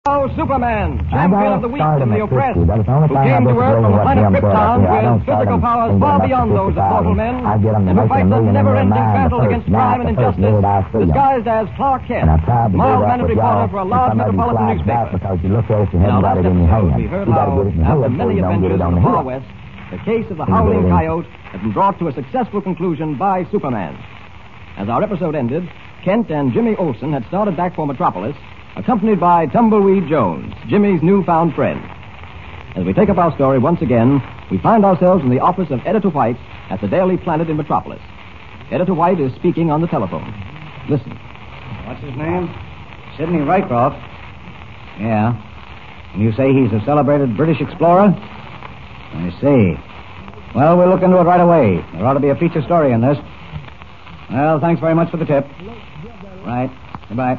Now, Superman, champion of the weak and the oppressed, who came to Earth from the planet Krypton with physical powers far beyond those of mortal men, and who fights a never-ending battle against crime and injustice, disguised as Clark Kent, mild-mannered reporter for a large metropolitan newspaper. Now, last episode, we heard how, after many adventures in the Far West, the case of the Howling Coyote had been brought to a successful conclusion by Superman. As our episode ended, Kent and Jimmy Olsen had started back for Metropolis, accompanied by Tumbleweed Jones, Jimmy's newfound friend. As we take up our story once again, we find ourselves in the office of Editor White at the Daily Planet in Metropolis. Editor White is speaking on the telephone. Listen. What's his name? Sidney Rycroft. Yeah. And you say he's a celebrated British explorer? I see. Well, we'll look into it right away. There ought to be a feature story in this. Well, thanks very much for the tip. Right. Goodbye.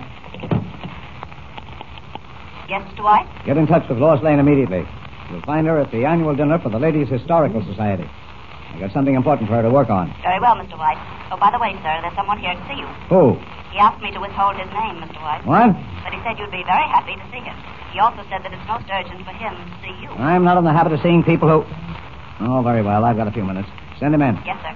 Yes, Mr. White? Get in touch with Lois Lane immediately. You'll find her at the annual dinner for the Ladies' Historical Society. I got something important for her to work on. Very well, Mr. White. Oh, by the way, sir, there's someone here to see you. Who? He asked me to withhold his name, Mr. White. What? But he said you'd be very happy to see him. He also said that it's most urgent for him to see you. I'm not in the habit of seeing people who... Oh, very well. I've got a few minutes. Send him in. Yes, sir.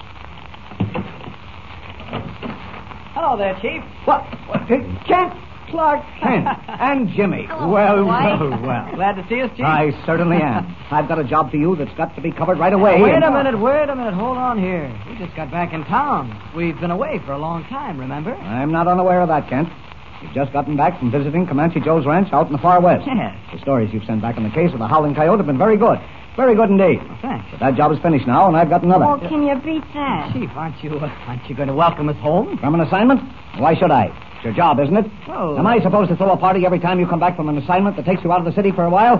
Hello there, Chief. What? Kent? Clark Kent. And Jimmy. Hello, well, Mr. White. well. Glad to see us, Chief. I certainly am. I've got a job for you that's got to be covered right away. Wait a minute. Hold on here. We just got back in town. We've been away for a long time, remember? I'm not unaware of that, Kent. You've just gotten back from visiting Comanche Joe's ranch out in the far west. Yes. The stories you've sent back in the case of the Howling Coyote have been very good. Very good indeed. Well, thanks. But that job is finished now, and I've got another. Oh, can you beat that? Chief, aren't you going to welcome us home? From an assignment? Why should I? It's your job, isn't it? Well... Am I supposed to throw a party every time you come back from an assignment that takes you out of the city for a while?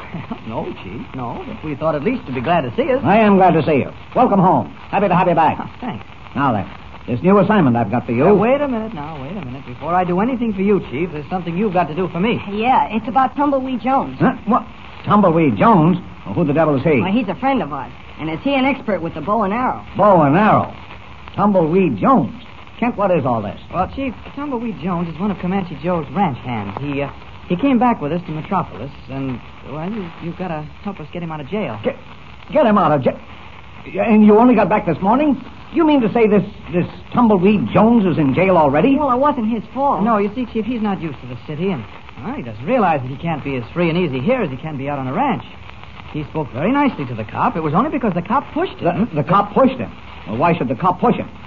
No, Chief, no. But we thought at least you'd be glad to see us. I am glad to see you. Welcome home. Happy to have you back. Oh, thanks. Now then, this new assignment I've got for you... Wait a minute. Before I do anything for you, Chief, there's something you've got to do for me. Yeah, it's about Tumbleweed Jones. Huh? What? Tumbleweed Jones? Well, who the devil is he? Well, he's a friend of ours. And is he an expert with the bow and arrow? Bow and arrow. Tumbleweed Jones. Kent, what is all this? Well, Chief, Tumbleweed Jones is one of Comanche Joe's ranch hands. He came back with us to Metropolis, and, well, you've got to help us get him out of jail. Get him out of jail? And you only got back this morning? You mean to say this Tumbleweed Jones is in jail already? Well, it wasn't his fault. No, you see, Chief, he's not used to the city, and he doesn't realize that he can't be as free and easy here as he can be out on the ranch. He spoke very nicely to the cop. It was only because the cop pushed him. The cop pushed him? Well, why should the cop push him?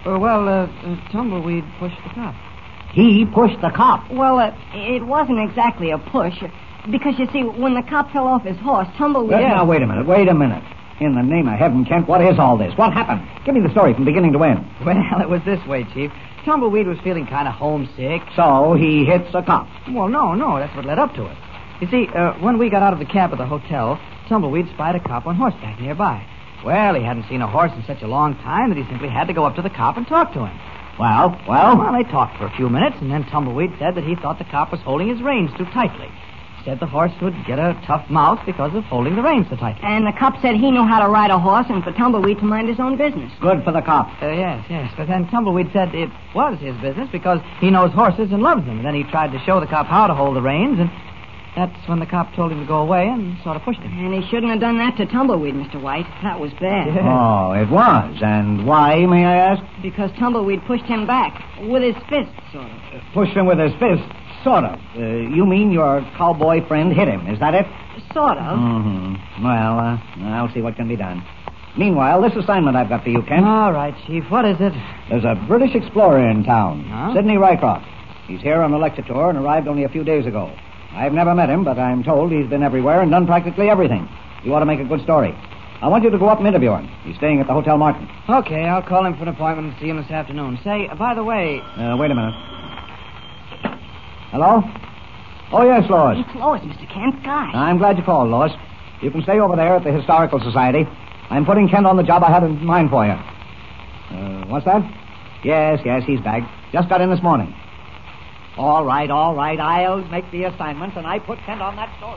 Tumbleweed pushed the cop. He pushed the cop? Well, it wasn't exactly a push. Because, you see, when the cop fell off his horse, Tumbleweed... Now, wait a minute. In the name of heaven, Kent, what is all this? What happened? Give me the story from beginning to end. Well, it was this way, Chief. Tumbleweed was feeling kind of homesick. So he hits a cop? Well, no, that's what led up to it. You see, when we got out of the cab at the hotel, Tumbleweed spied a cop on horseback nearby. Well, he hadn't seen a horse in such a long time that he simply had to go up to the cop and talk to him. Well? Well, they talked for a few minutes, and then Tumbleweed said that he thought the cop was holding his reins too tightly. He said the horse would get a tough mouth because of holding the reins so tightly. And the cop said he knew how to ride a horse and for Tumbleweed to mind his own business. Good for the cop. Yes. But then Tumbleweed said it was his business because he knows horses and loves them. And then he tried to show the cop how to hold the reins, and that's when the cop told him to go away and sort of pushed him. And he shouldn't have done that to Tumbleweed, Mr. White. That was bad. Yeah. Oh, it was. And why, may I ask? Because Tumbleweed pushed him back with his fist, sort of. Pushed him with his fist? Sort of. You mean your cowboy friend hit him, is that it? Sort of. Mm-hmm. Well, I'll see what can be done. Meanwhile, this assignment I've got for you, Kent. All right, Chief. What is it? There's a British explorer in town, Huh? Sidney Rycroft. He's here on a lecture tour and arrived only a few days ago. I've never met him, but I'm told he's been everywhere and done practically everything. You ought to make a good story. I want you to go up and interview him. He's staying at the Hotel Martin. Okay, I'll call him for an appointment and see him this afternoon. Say, by the way... Wait a minute. Hello? Oh, yes, Lois. It's Lois, Mr. Kent. Guy. I'm glad you called, Lois. You can stay over there at the Historical Society. I'm putting Kent on the job I had in mind for you. What's that? Yes, he's back. Just got in this morning. All right. I'll make the assignment, and I put Kent on that story.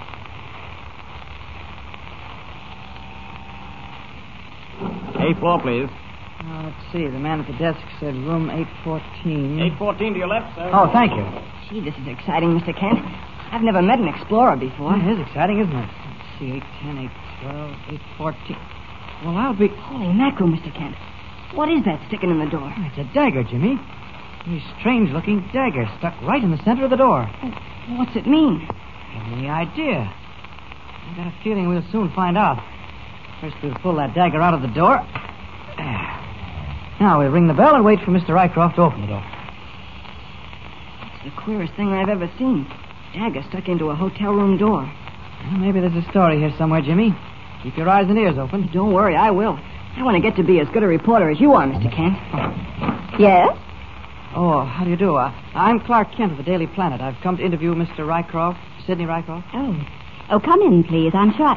Eighth floor, please. Let's see. The man at the desk said room 814. 814 to your left, sir. Oh, thank you. Gee, this is exciting, Mr. Kent. I've never met an explorer before. It is exciting, isn't it? Let's see, 8, 10, 8, 12, 8, 14. Well, I'll be... Holy mackerel, Mr. Kent. What is that sticking in the door? It's a dagger, Jimmy. A strange-looking dagger stuck right in the center of the door. What's it mean? Any idea? I've got a feeling we'll soon find out. First, we'll pull that dagger out of the door. There. Now, we'll ring the bell and wait for Mr. Rycroft to open the door. It's the queerest thing I've ever seen. Dagger stuck into a hotel room door. Well, maybe there's a story here somewhere, Jimmy. Keep your eyes and ears open. Don't worry, I will. I want to get to be as good a reporter as you are, Mr. Kent. Yes? Oh, how do you do? I'm Clark Kent of the Daily Planet. I've come to interview Mr. Rycroft, Sidney Rycroft. Oh, come in, please. I'm sure.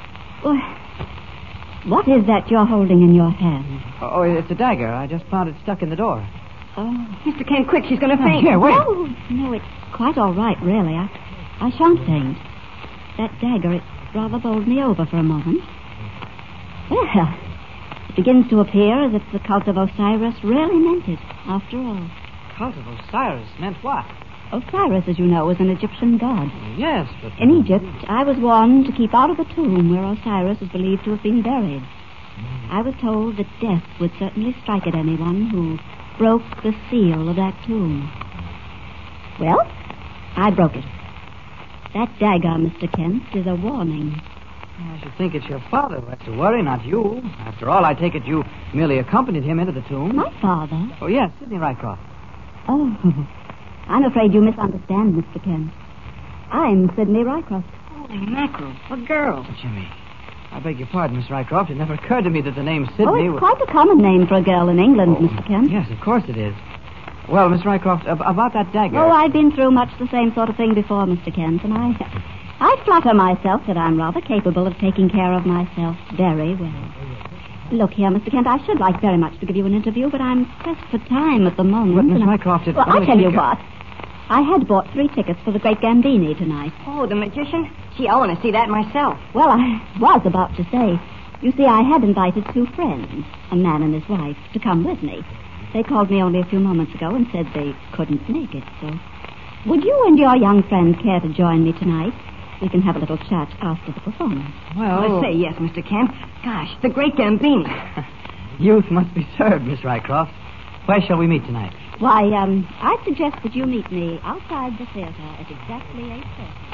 What is that you're holding in your hand? Oh, it's a dagger. I just found it stuck in the door. Oh. Mr. Kent, quick, she's going to faint. Here, wait. No, it's quite all right, really. I shan't faint. That dagger, it rather bowled me over for a moment. Well, it begins to appear as if the cult of Osiris really meant it, after all. Cult of Osiris meant what? Osiris, as you know, is an Egyptian god. Yes, but... In Egypt, I was warned to keep out of the tomb where Osiris is believed to have been buried. I was told that death would certainly strike at anyone who broke the seal of that tomb. Well, I broke it. That dagger, Mr. Kent, is a warning. I should think it's your father who has to worry, not you. After all, I take it you merely accompanied him into the tomb. My father? Oh, yes, Sidney Rycroft. Oh, I'm afraid you misunderstand, Mr. Kent. I'm Sidney Rycroft. Holy mackerel, a girl. Jimmy, I beg your pardon, Miss Rycroft. It never occurred to me that the name Sidney... Oh, it's quite a common name for a girl in England, Mr. Kent. Yes, of course it is. Well, Miss Rycroft, about that dagger... Oh, I've been through much the same sort of thing before, Mr. Kent, and I flatter myself that I'm rather capable of taking care of myself very well. Look here, Mr. Kent, I should like very much to give you an interview, but I'm pressed for time at the moment. But, Miss Rycroft, Well, I'll tell you what. I had bought 3 tickets for the Great Gambini tonight. Oh, the magician? Gee, I want to see that myself. Well, I was about to say. You see, I had invited 2 friends, a man and his wife, to come with me. They called me only a few moments ago and said they couldn't make it, so... Would you and your young friend care to join me tonight? We can have a little chat after the performance. Well... I say yes, Mr. Kent. Gosh, the Great Gambini. Youth must be served, Miss Rycroft. Where shall we meet tonight? Why, I'd suggest that you meet me outside the theater at exactly 8:30.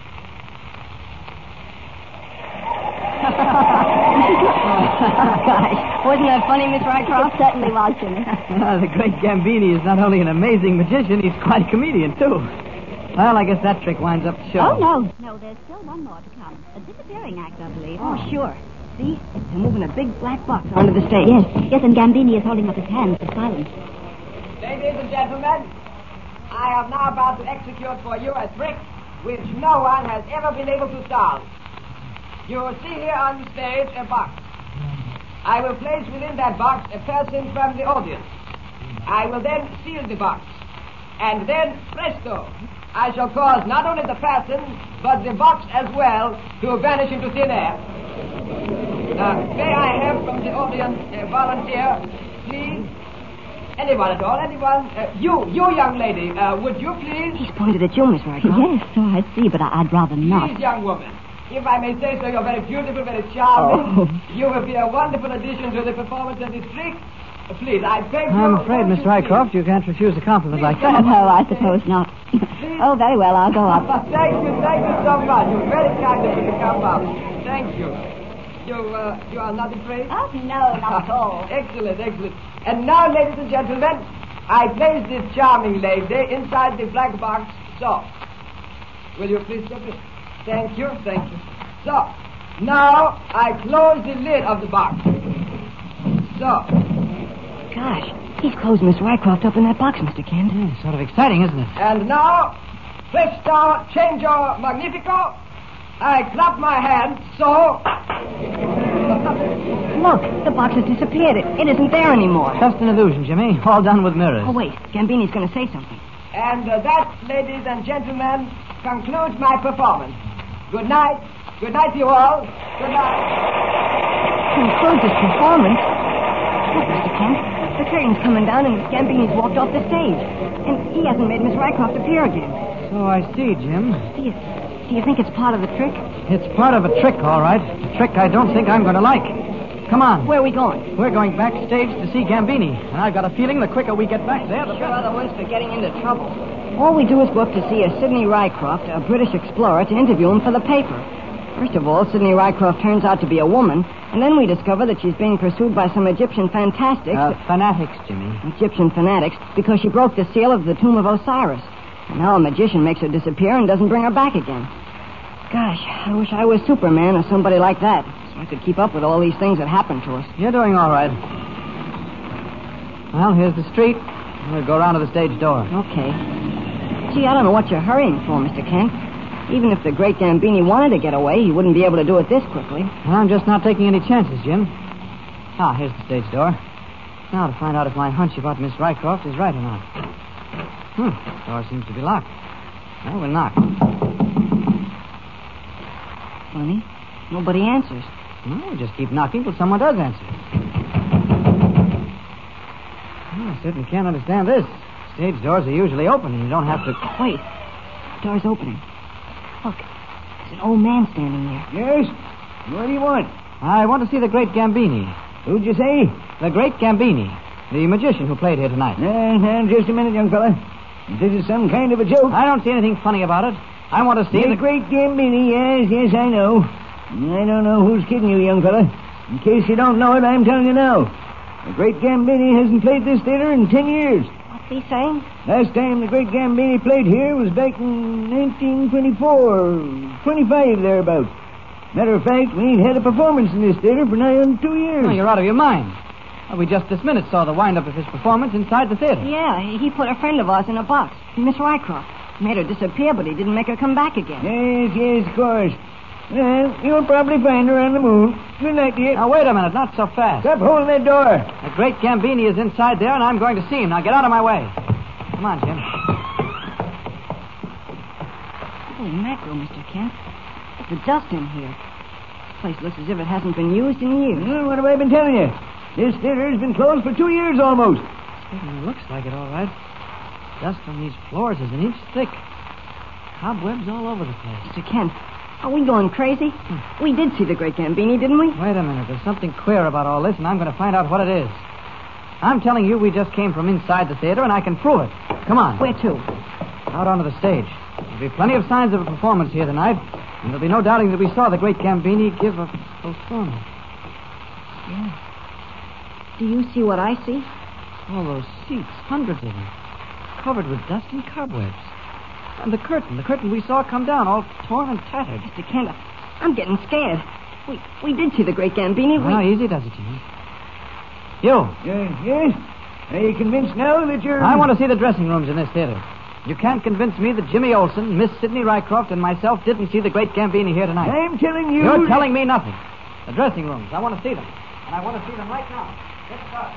Gosh, wasn't that funny, Miss Rycroft? It certainly was, Jimmy. The Great Gambini is not only an amazing magician, he's quite a comedian, too. Well, I guess that trick winds up the show. Oh, no. No, there's still one more to come. A disappearing act, I believe. Oh, sure. See? They're moving a big black box onto the stage. Yes, and Gambini is holding up his hands for silence. Ladies and gentlemen, I am now about to execute for you a trick which no one has ever been able to solve. You will see here on the stage a box. I will place within that box a person from the audience. I will then seal the box. And then, presto, I shall cause not only the person, but the box as well, to vanish into thin air. May I have from the audience a volunteer, please? Anyone at all? Anyone? You young lady, would you please? He's pointed at you, Miss Rycroft. Yes, so I see, but I'd rather not. Please, young woman. If I may say so, you're very beautiful, very charming. Oh. You will be a wonderful addition to the performance of this trick. Please, I beg you... I'm afraid, Miss Rycroft, you can't refuse a compliment like that. No, I suppose not. Oh, very well, I'll go up. Thank you so much. You're very kind of you to come up. Thank you. You are not afraid? Oh, no, not at all. Excellent. And now, ladies and gentlemen, I place this charming lady inside the black box. So, will you please step in? Thank you. So, now I close the lid of the box. So. Gosh, he's closed Miss Rycroft up in that box, Mr. Kent. Yeah, sort of exciting, isn't it? And now, presto, changio, magnifico. I clap my hands, so... Look, the box has disappeared. It isn't there anymore. Just an illusion, Jimmy. All done with mirrors. Oh, wait. Gambini's going to say something. And that, ladies and gentlemen, concludes my performance. Good night. Good night to you all. Good night. Concludes his performance? Look, Mr. Kent, the curtain's coming down and Gambini's walked off the stage. And he hasn't made Miss Rycroft appear again. So I see, Jim. Do you think it's part of the trick? It's part of a trick, all right. A trick I don't think I'm going to like. Come on. Where are we going? We're going backstage to see Gambini. And I've got a feeling the quicker we get back there, the Sure better. are the ones for getting into trouble. All we do is go up to see a Sidney Rycroft, a British explorer, to interview him for the paper. First of all, Sidney Rycroft turns out to be a woman, and then we discover that she's being pursued by some Egyptian fantastics. Fanatics, Jimmy. Egyptian fanatics, because she broke the seal of the tomb of Osiris. And now a magician makes her disappear and doesn't bring her back again. Gosh, I wish I was Superman or somebody like that, so I could keep up with all these things that happen to us. You're doing all right. Well, here's the street. We'll go around to the stage door. Okay. Gee, I don't know what you're hurrying for, Mr. Kent. Even if the great Gambini wanted to get away, he wouldn't be able to do it this quickly. Well, I'm just not taking any chances, Jim. Here's the stage door. Now to find out if my hunch about Miss Rycroft is right or not. The door seems to be locked. Well, we'll knock. Funny. Nobody answers. Well, we'll just keep knocking till someone does answer. Well, I certainly can't understand this. Stage doors are usually open, and you don't have to... Wait. The door's opening. Look. There's an old man standing there. Yes? What do you want? I want to see the great Gambini. Who'd you say? The great Gambini. The magician who played here tonight. Just a minute, young fella. This is some kind of a joke. I don't see anything funny about it. I want to see The great Gambini, yes, I know. I don't know who's kidding you, young fella. In case you don't know it, I'm telling you now. The great Gambini hasn't played this theater in 10 years. What's he saying? Last time the great Gambini played here was back in 1924, 25 thereabouts. Matter of fact, we ain't had a performance in this theater for nigh on 2 years. Oh, you're out of your mind. We just this minute saw the wind-up of his performance inside the theater. Yeah, he put a friend of ours in a box. Miss Rycroft. Made her disappear, but he didn't make her come back again. Yes, of course. Well, you'll probably find her on the moon. Good night, dear. Now, wait a minute. Not so fast. Stop holding that door. The great Gambini is inside there, and I'm going to see him. Now, get out of my way. Come on, Jim. Holy mackerel, Mr. Kent. Look at the dust in here. This place looks as if it hasn't been used in years. Well, what have I been telling you? This theater has been closed for 2 years almost. It looks like it, all right. Dust on these floors is an inch thick. Cobwebs all over the place. Mr. Kent, are we going crazy? We did see the great Gambini, didn't we? Wait a minute. There's something queer about all this, and I'm going to find out what it is. I'm telling you, we just came from inside the theater, and I can prove it. Come on. Where to? Out onto the stage. There'll be plenty of signs of a performance here tonight, and there'll be no doubting that we saw the great Gambini give a performance. Yeah. Do you see what I see? All those seats, hundreds of them, covered with dust and cobwebs. And the curtain we saw come down, all torn and tattered. Mr. Kent, I'm getting scared. We did see the great Gambini. Easy does it, Jimmy. You. Yes? Are you convinced now that you're... I want to see the dressing rooms in this theater. You can't convince me that Jimmy Olsen, Miss Sidney Rycroft, and myself didn't see the great Gambini here tonight. I'm telling you... You're telling me nothing. The dressing rooms, I want to see them. And I want to see them right now. Let's start.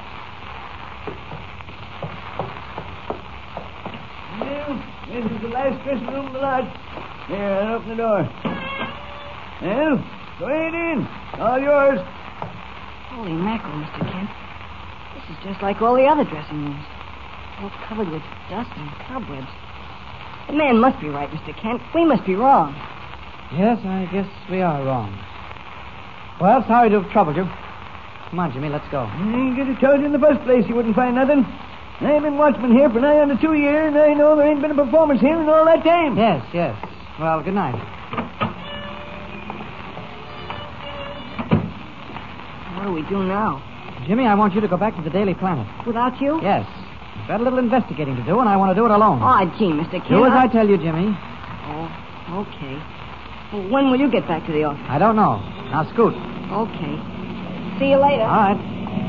Well, this is the last dressing room of the lot. Here, I'll open the door. Well, go ahead in. All yours. Holy mackerel, Mr. Kent. This is just like all the other dressing rooms. All covered with dust and cobwebs. The man must be right, Mr. Kent. We must be wrong. Yes, I guess we are wrong. Well, sorry to have troubled you. Come on, Jimmy, let's go. I could have told you in the first place you wouldn't find nothing. I've been watchman here for nigh under 2 years, and I know there ain't been a performance here in all that time. Yes. Well, good night. What do we do now? Jimmy, I want you to go back to the Daily Planet. Without you? Yes. I've got a little investigating to do, and I want to do it alone. Oh, gee, Mr. Kent. Do as I tell you, Jimmy. Oh, okay. Well, when will you get back to the office? I don't know. Now, scoot. Okay. See you later. All right.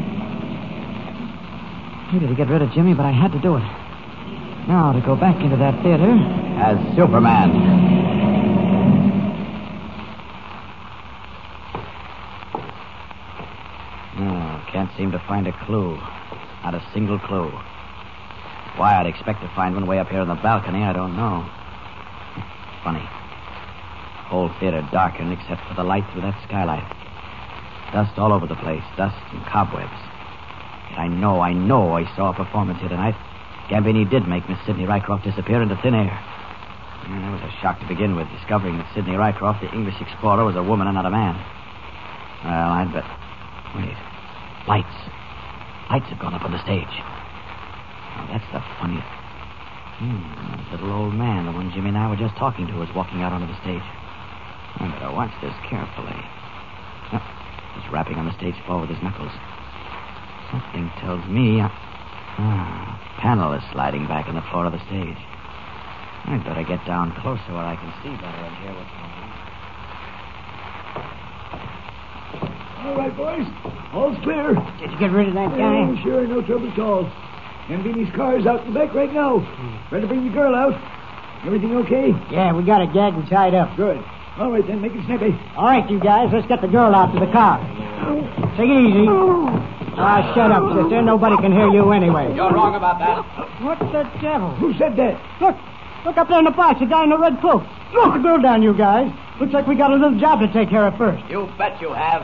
Hated to get rid of Jimmy, but I had to do it. Now, to go back into that theater... As Superman. Can't seem to find a clue. Not a single clue. Why I'd expect to find one way up here on the balcony, I don't know. Funny. Whole theater darkened except for the light through that skylight. Dust all over the place. Dust and cobwebs. Yet I know I saw a performance here tonight. Gambini did make Miss Sidney Rycroft disappear into thin air. It was a shock to begin with, discovering that Sidney Rycroft, the English explorer, was a woman and not a man. Well, I'd bet... Wait. Lights. Lights have gone up on the stage. Now, that's the funniest... That little old man, the one Jimmy and I were just talking to, is walking out onto the stage. I better watch this carefully. Oh, he's rapping on the stage floor with his knuckles. Something tells me... a panel is sliding back in the floor of the stage. I'd better get down closer where I can see better and hear what's going on. All right, boys. All's clear. Did you get rid of that guy? Oh, sure. No trouble at all. Gambini's car's out in the back right now. Better bring the girl out. Everything okay? Yeah, we got it gagged and tied up. Good. All right, then. Make it snappy. All right, you guys, let's get the girl out to the car. Take it easy. Ah, shut up, sister. Nobody can hear you anyway. You're wrong about that. What the devil? Who said that? Look up there in the box, the guy in the red cloak. Look, the girl down, you guys. Looks like we got a little job to take care of first. You bet you have.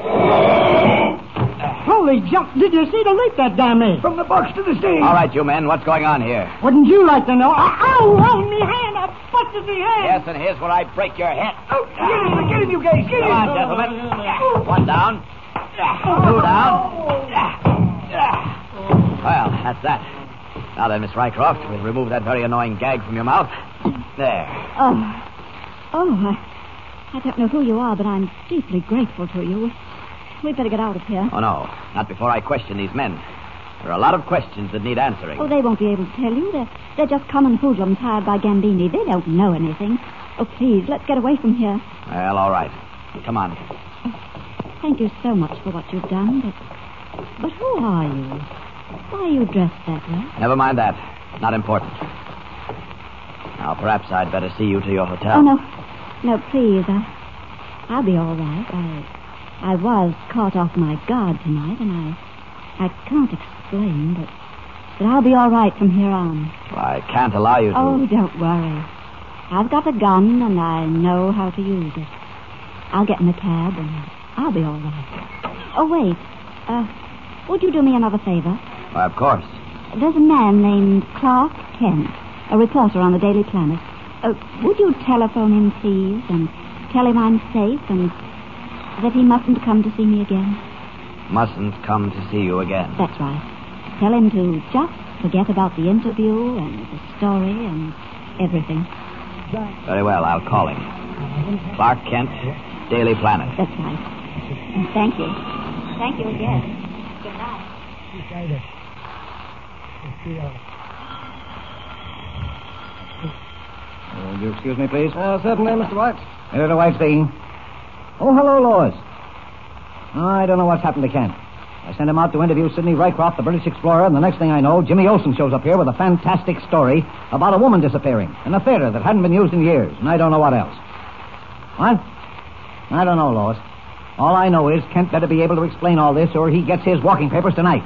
Holy jump. Did you see the leap that damn made? From the box to the stage. All right, you men, what's going on here? Wouldn't you like to know? Ow, me hand. I busted me hand. Yes, and here's where I break your head. Oh, get him, you guys. Get him. Come on, gentlemen. One down. Two down. Well, that's that. Now then, Miss Rycroft, we'll remove that very annoying gag from your mouth. There. I don't know who you are, but I'm deeply grateful to you. We'd better get out of here. Oh, no. Not before I question these men. There are a lot of questions that need answering. Oh, they won't be able to tell you. They're just common hoodlums hired by Gambini. They don't know anything. Oh, please, let's get away from here. Well, all right. Come on. Thank you so much for what you've done, but who are you? Why are you dressed that way? Never mind that. Not important. Now, perhaps I'd better see you to your hotel. Oh, no. No, please. I'll be all right. I was caught off my guard tonight, and I can't explain, but I'll be all right from here on. I can't allow you to... Oh, don't worry. I've got a gun, and I know how to use it. I'll get in a cab, and I'll be all right. Oh, wait. Would you do me another favor? Why, of course. There's a man named Clark Kent, a reporter on the Daily Planet. Would you telephone him, please, and tell him I'm safe and that he mustn't come to see me again? Mustn't come to see you again. That's right. Tell him to just forget about the interview and the story and everything. Very well, I'll call him. Clark Kent, Daily Planet. That's right. And thank you. Thank you again. Good night. Will you excuse me, please? Certainly, Mr. White. Editor White speaking. Oh, hello, Lois. I don't know what's happened to Kent. I sent him out to interview Sidney Rycroft, the British explorer, and the next thing I know, Jimmy Olsen shows up here with a fantastic story about a woman disappearing in a theater that hadn't been used in years, and I don't know what else. What? I don't know, Lois. All I know is Kent better be able to explain all this, or he gets his walking papers tonight.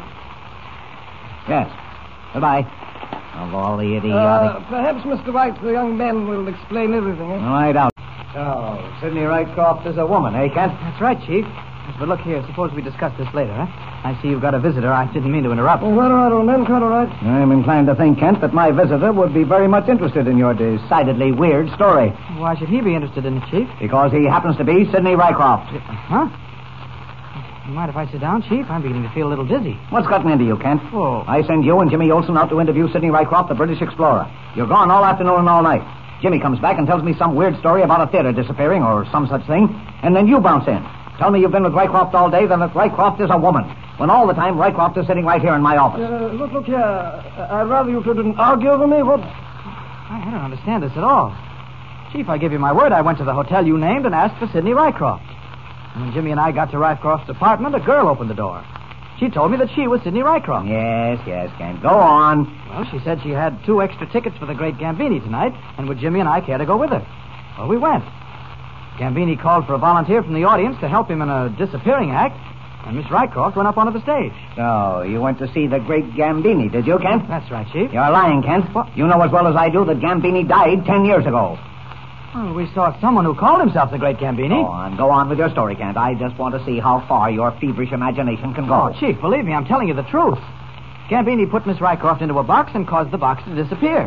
Yes. Goodbye. Of all the idiotic... Perhaps, Mr. White, the young man will explain everything, eh? No, I doubt. Oh, Sidney Rycroft is a woman, eh, Kent? That's right, Chief. But look here, suppose we discuss this later, eh? I see you've got a visitor. I didn't mean to interrupt. Oh, quite all right, old man, quite all right. I'm inclined to think, Kent, that my visitor would be very much interested in your decidedly weird story. Why should he be interested in it, Chief? Because he happens to be Sidney Rycroft. Huh? You mind if I sit down, Chief? I'm beginning to feel a little dizzy. What's gotten into you, Kent? Oh. I send you and Jimmy Olsen out to interview Sidney Rycroft, the British explorer. You're gone all afternoon and all night. Jimmy comes back and tells me some weird story about a theater disappearing or some such thing, and then you bounce in. Tell me you've been with Rycroft all day, then that Rycroft is a woman, when all the time Rycroft is sitting right here in my office. Look here. I'd rather you didn't argue over me. What? I don't understand this at all. Chief, I give you my word. I went to the hotel you named and asked for Sidney Rycroft. And when Jimmy and I got to Rycroft's apartment, a girl opened the door. She told me that she was Sidney Rycroft. Yes, Kent. Go on. Well, she said she had 2 extra tickets for the Great Gambini tonight, and would Jimmy and I care to go with her? Well, we went. Gambini called for a volunteer from the audience to help him in a disappearing act, and Miss Rycroft went up onto the stage. So, you went to see the Great Gambini, did you, Kent? That's right, Chief. You're lying, Kent. What? You know as well as I do that Gambini died 10 years ago. Well, we saw someone who called himself the Great Gambini. Go on with your story, Kent. I just want to see how far your feverish imagination can go. Oh, Chief, believe me, I'm telling you the truth. Gambini put Miss Rycroft into a box and caused the box to disappear.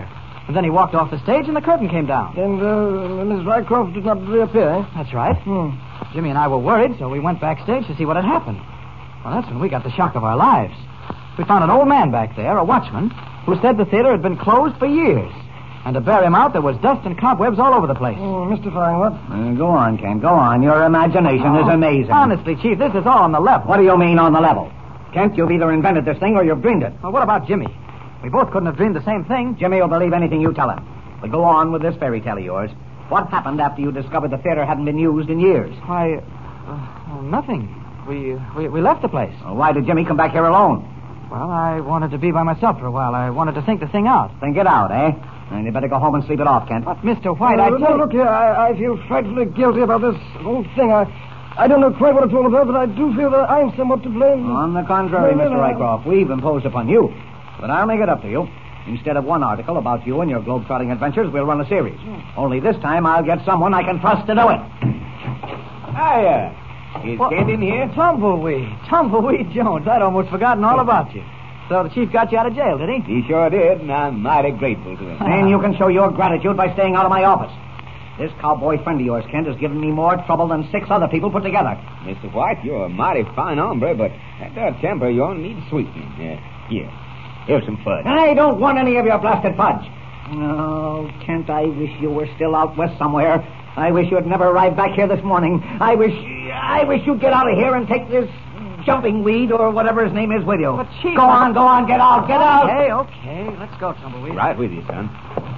And then he walked off the stage and the curtain came down. And Miss Rycroft did not reappear, eh? That's right. Jimmy and I were worried, so we went backstage to see what had happened. Well, that's when we got the shock of our lives. We found an old man back there, a watchman, who said the theater had been closed for years. And to bear him out, there was dust and cobwebs all over the place. Mystifying, what? Go on, Kent, go on. Your imagination is amazing. Honestly, Chief, this is all on the level. What do you mean on the level? Kent, you've either invented this thing or you've dreamed it. Well, what about Jimmy? We both couldn't have dreamed the same thing. Jimmy will believe anything you tell him. But go on with this fairy tale of yours. What happened after you discovered the theater hadn't been used in years? Why, nothing. We left the place. Well, why did Jimmy come back here alone? Well, I wanted to be by myself for a while. I wanted to think the thing out. Think it out, eh? And you better go home and sleep it off, Kent. But, Mr. White, Look here, I feel frightfully guilty about this whole thing. I don't know quite what it's all about, but I do feel that I'm somewhat to blame. On the contrary, Mr. Rycroft, we've imposed upon you. But I'll make it up to you. Instead of one article about you and your globe-trotting adventures, we'll run a series. Only this time I'll get someone I can trust to do it. Hiya. Is Kent in here? Tumbleweed Jones. I'd almost forgotten all about you. So the chief got you out of jail, did he? He sure did, and I'm mighty grateful to him. Then you can show your gratitude by staying out of my office. This cowboy friend of yours, Kent, has given me more trouble than 6 other people put together. Mr. White, you're a mighty fine hombre, but that temper of yours needs sweetening. Here. Here's some fudge. I don't want any of your blasted fudge. Oh, Kent, I wish you were still out west somewhere. I wish you had never arrived back here this morning. I wish you'd get out of here and take this jumping weed or whatever his name is with you. But, Chief... Go on, get out. Okay. Let's go, Tumbleweed. Right with you, son.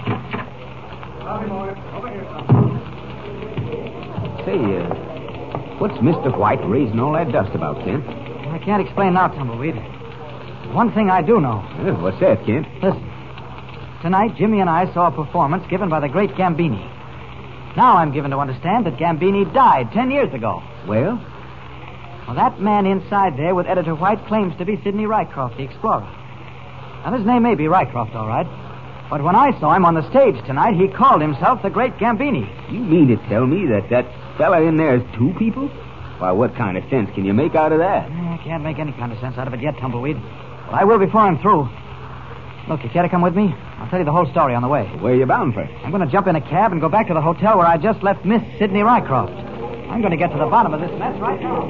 Say, what's Mr. White raising all that dust about, Kent? I can't explain now, Tumbleweed. One thing I do know. What's that, Kent? Listen. Tonight, Jimmy and I saw a performance given by the great Gambini. Now I'm given to understand that Gambini died 10 years ago. Well, that man inside there with Editor White claims to be Sidney Rycroft, the explorer. Now, his name may be Rycroft, all right. But when I saw him on the stage tonight, he called himself the great Gambini. You mean to tell me that fella in there is 2 people? Why, what kind of sense can you make out of that? I can't make any kind of sense out of it yet, Tumbleweed. But I will before I'm through. Look, you care to come with me? I'll tell you the whole story on the way. Where are you bound for? I'm going to jump in a cab and go back to the hotel where I just left Miss Sidney Rycroft. I'm going to get to the bottom of this mess right now.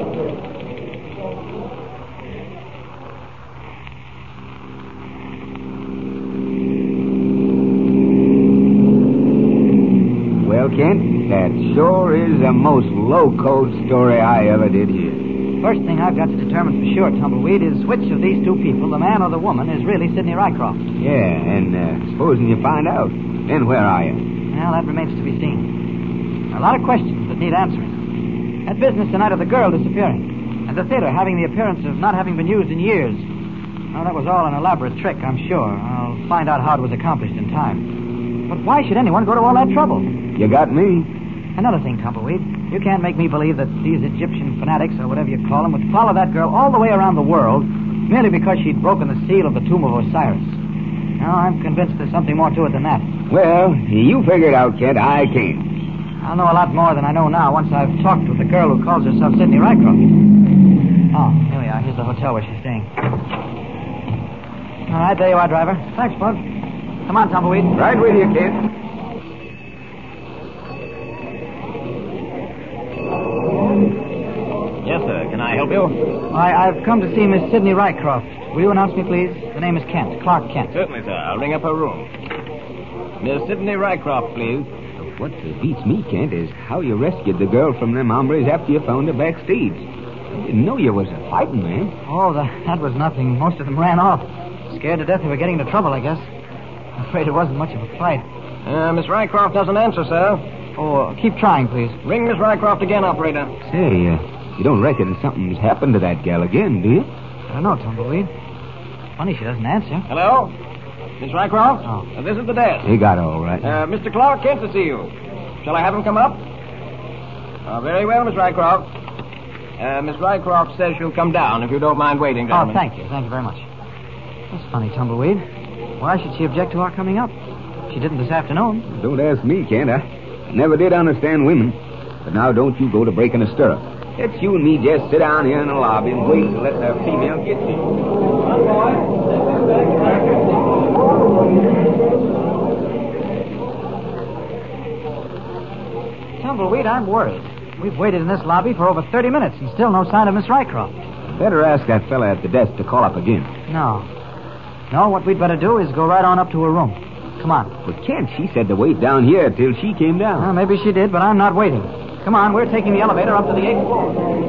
Well, Kent, that sure is the most low-code story I ever did hear. First thing I've got to determine for sure, Tumbleweed, is which of these 2 people, the man or the woman, is really Sidney Rycroft. Yeah, and supposing you find out, then where are you? Well, that remains to be seen. There are a lot of questions that need answering. That business tonight of the girl disappearing, and the theater having the appearance of not having been used in years. Well, that was all an elaborate trick, I'm sure. I'll find out how it was accomplished in time. But why should anyone go to all that trouble? You got me. Another thing, Tumbleweed. You can't make me believe that these Egyptian fanatics, or whatever you call them, would follow that girl all the way around the world merely because she'd broken the seal of the tomb of Osiris. Now, I'm convinced there's something more to it than that. Well, you figure it out, kid. I can't. I'll know a lot more than I know now once I've talked with the girl who calls herself Sidney Rycroft. Oh, here we are. Here's the hotel where she's staying. All right, there you are, driver. Thanks, bud. Come on, Tumbleweed. Right with you, kid. Yes, sir. Can I help you? I've come to see Miss Sidney Rycroft. Will you announce me, please? The name is Kent. Clark Kent. Certainly, sir. I'll ring up her room. Miss Sidney Rycroft, please. What beats me, Kent, is how you rescued the girl from them hombres after you found her backstage. I didn't know you was a fighting man. Oh, that was nothing. Most of them ran off. Scared to death they were getting into trouble, I guess. I'm afraid it wasn't much of a fight. Miss Rycroft doesn't answer, sir. Oh, keep trying, please. Ring Miss Rycroft again, operator. Say, you don't reckon something's happened to that gal again, do you? I don't know, Tumbleweed. Funny she doesn't answer. Hello? Miss Rycroft? Oh. This is the desk. He got it all right. Mr. Clark Kent to see you. Shall I have him come up? Very well, Miss Rycroft. Miss Rycroft says she'll come down if you don't mind waiting, gentlemen. Oh, thank you. Thank you very much. That's funny, Tumbleweed. Why should she object to our coming up? She didn't this afternoon. Don't ask me, Kent. I never did understand women. But now don't you go to breaking a stirrup. Let's you and me just sit down here in the lobby and wait to let the female get to you. Tumbleweed, I'm worried. We've waited in this lobby for over 30 minutes and still no sign of Miss Rycroft. Better ask that fella at the desk to call up again. No, what we'd better do is go right on up to her room. Come on. But Kent, she said to wait down here till she came down. Well, maybe she did, but I'm not waiting. Come on, we're taking the elevator up to the 8th floor.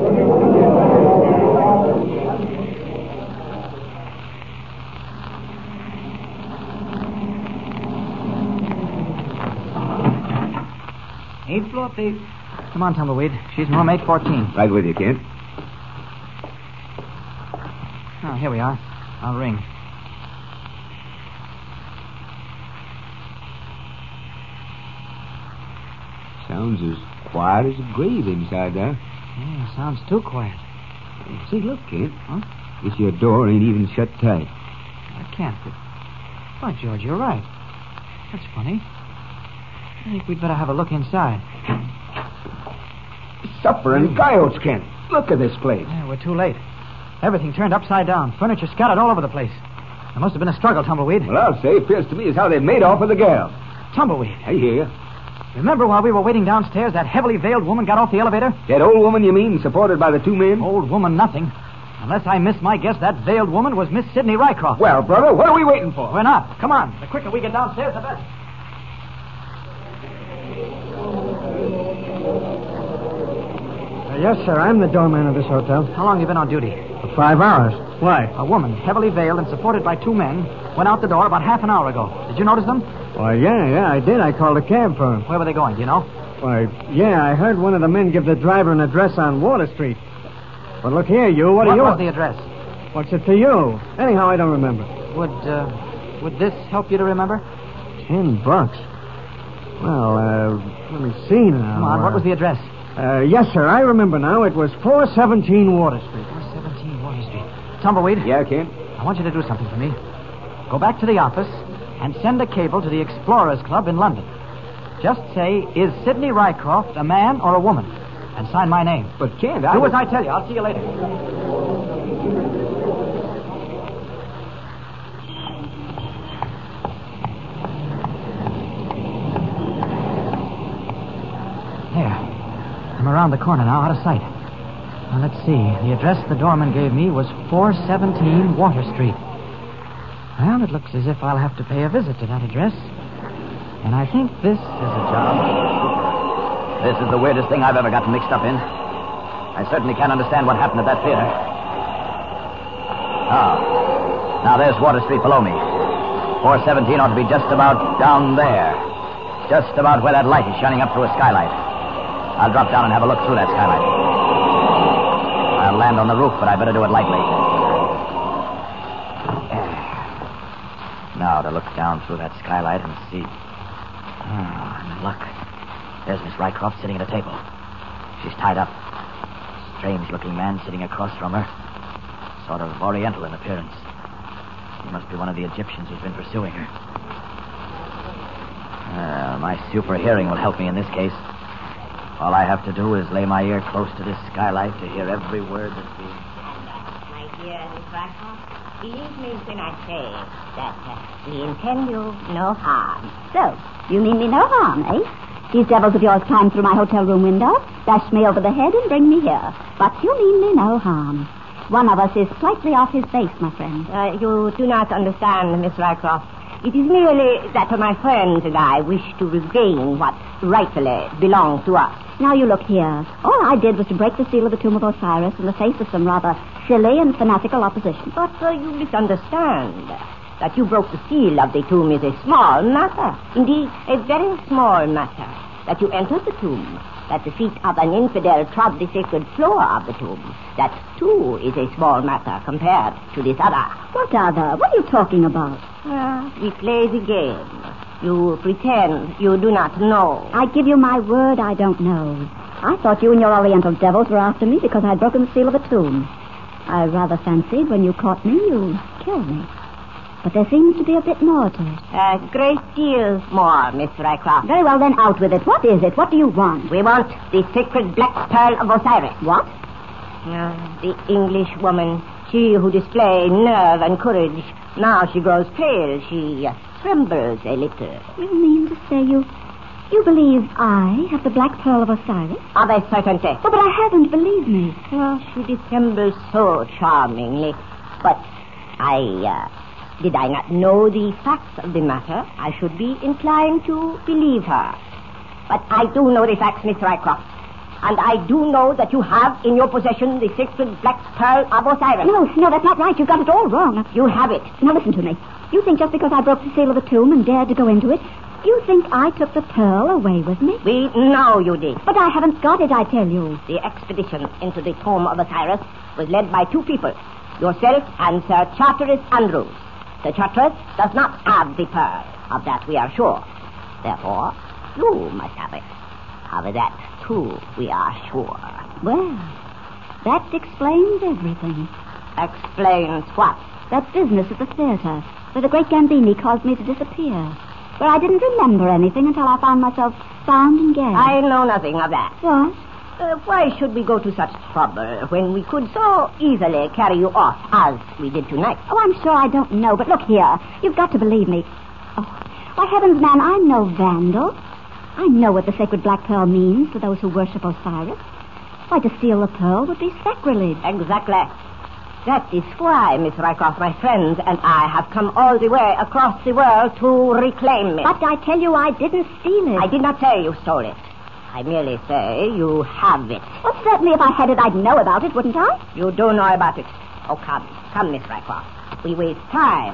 Eighth floor, please. Come on, Tumbleweed. She's in room 814. Right with you, Kent. Oh, here we are. I'll ring. Sounds as quiet as a grave inside there. Yeah, sounds too quiet. See, look, Kent. Huh? Guess your door ain't even shut tight. I can't. By George, you're right. That's funny. I think we'd better have a look inside. Supper and coyotes, Kent. Look at this place. Yeah, we're too late. Everything turned upside down. Furniture scattered all over the place. There must have been a struggle, Tumbleweed. Well, I'll say it appears to me as how they made off with the gal. Tumbleweed. I hear you. Remember while we were waiting downstairs, that heavily veiled woman got off the elevator? That old woman, you mean, supported by the two men? Old woman, nothing. Unless I miss my guess, that veiled woman was Miss Sidney Rycroft. Well, brother, what are we waiting for? We're not. Come on. The quicker we get downstairs, the better. Yes, sir. I'm the doorman of this hotel. How long have you been on duty? For 5 hours. Why? A woman, heavily veiled and supported by two men, went out the door about half an hour ago. Did you notice them? Why, yeah, I did. I called a cab for him. Where were they going, do you know? Why, yeah, I heard one of the men give the driver an address on Water Street. But look here, you, what are you... What was the address? What's it to you? Anyhow, I don't remember. Would this help you to remember? $10. Well, let me see now. Come on, what was the address? Yes, sir, I remember now. It was 417 Water Street. 417 Water Street. Tumbleweed? Yeah, Kent? I want you to do something for me. Go back to the office and send a cable to the Explorers Club in London. Just say, is Sidney Rycroft a man or a woman? And sign my name. But, Kent, Do as I tell you. I'll see you later. There. I'm around the corner now, out of sight. Now, let's see. The address the doorman gave me was 417 Water Street. Well, it looks as if I'll have to pay a visit to that address. And I think this is a job. This is the weirdest thing I've ever gotten mixed up in. I certainly can't understand what happened at that theater. Now there's Water Street below me. 417 ought to be just about down there. Just about where that light is shining up through a skylight. I'll drop down and have a look through that skylight. I'll land on the roof, but I better do it lightly. Now to look down through that skylight and see. And look. There's Miss Rycroft sitting at a table. She's tied up. Strange-looking man sitting across from her. Sort of oriental in appearance. He must be one of the Egyptians who's been pursuing her. My super hearing will help me in this case. All I have to do is lay my ear close to this skylight to hear every word that's being... My dear Miss Rycroft, believe me when I say that we intend you no harm. So, you mean me no harm, eh? These devils of yours climb through my hotel room window, dash me over the head, and bring me here. But you mean me no harm. One of us is slightly off his base, my friend. You do not understand, Miss Rycroft. It is merely that my friends and I wish to regain what rightfully belongs to us. Now you look here. All I did was to break the seal of the tomb of Osiris in the face of some rather silly and fanatical opposition. But you misunderstand. That you broke the seal of the tomb is a small matter. Indeed, a very small matter. That you entered the tomb. That the feet of an infidel trod the sacred floor of the tomb. That, too, is a small matter compared to this other. What other? What are you talking about? We play the game. You pretend you do not know. I give you my word I don't know. I thought you and your Oriental devils were after me because I'd broken the seal of a tomb. I rather fancied when you caught me, you'd kill me. But there seems to be a bit more to it. A great deal more, Miss Rycroft. Very well, then, out with it. What is it? What do you want? We want the sacred black pearl of Osiris. What? The English woman, she who displayed nerve and courage. Now she grows pale. She trembles a little. You mean to say you You believe I have the Black Pearl of Osiris? Of a certainty. Oh, but I haven't, believe me. Oh, she dissembles so charmingly. But did I not know the facts of the matter, I should be inclined to believe her. But I do know the facts, Miss Rycroft. And I do know that you have in your possession the sacred Black Pearl of Osiris. No, that's not right. You've got it all wrong. You have it. Now listen to me. You think just because I broke the seal of the tomb and dared to go into it, you think I took the pearl away with me? We know you did. But I haven't got it, I tell you. The expedition into the tomb of Osiris was led by two people, yourself and Sir Charteris Andrews. Sir Charteris does not have the pearl. Of that we are sure. Therefore, you must have it. Of that, too, we are sure. Well, that explains everything. Explains what? That business at the theater, where the great Gambini caused me to disappear. Where I didn't remember anything until I found myself bound and gagged. I know nothing of that. What? Why should we go to such trouble when we could so easily carry you off as we did tonight? Oh, I'm sure I don't know, but look here. You've got to believe me. Oh, why, heavens, man, I'm no vandal. I know what the sacred Black Pearl means to those who worship Osiris. Why, to steal the pearl would be sacrilege. Exactly. That is why, Miss Rycroft, my friends and I have come all the way across the world to reclaim it. But I tell you, I didn't steal it. I did not say you stole it. I merely say you have it. Well, certainly if I had it, I'd know about it, wouldn't I? You do know about it. Oh, come, Miss Rycroft. We waste time.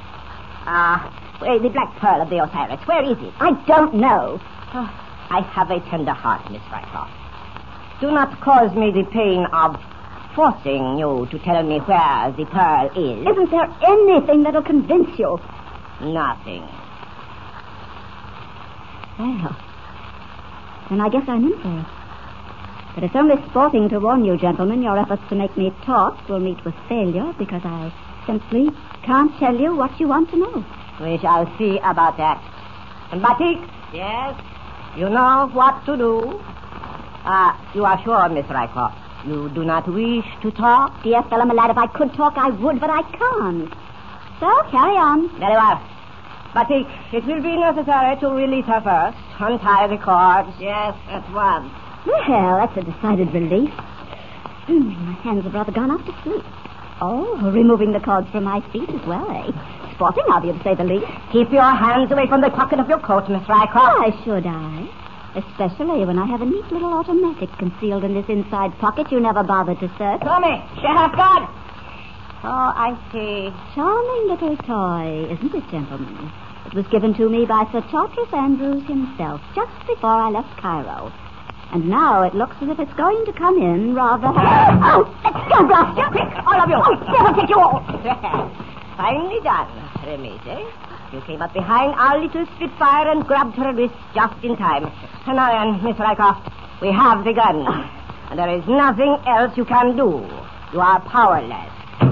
The Black Pearl of the Osiris, where is it? I don't know. Oh, I have a tender heart, Miss Rycroft. Do not cause me the pain of forcing you to tell me where the pearl is. Isn't there anything that'll convince you? Nothing. Well, then I guess I'm in for it. But it's only sporting to warn you, gentlemen, your efforts to make me talk will meet with failure because I simply can't tell you what you want to know. We shall see about that. And Batik? Yes? You know what to do. You are sure, Miss Rycroft, you do not wish to talk? Dear fellow, my lad, if I could talk, I would, but I can't. So, carry on. Very well. Batik, it will be necessary to release her first. Untie the cords. Yes, at once. Well, that's a decided relief. My hands have rather gone off to sleep. Oh, removing the cords from my feet as well, eh? Sporting of you, to say the least. Keep your hands away from the pocket of your coat, Miss Rycroft. Why should I? Especially when I have a neat little automatic concealed in this inside pocket you never bothered to search. Tommy, Sheriff God. Oh, I see. Charming little toy, isn't it, gentlemen? It was given to me by Sir Charteris Andrews himself just before I left Cairo. And now it looks as if it's going to come in rather... Oh, let's go, blast you! Quick, all of you! Oh, devil take you all! Finely done, Remete. You came up behind our little Spitfire and grabbed her wrist just in time. And now, Miss Rycroft, we have the gun. And there is nothing else you can do. You are powerless.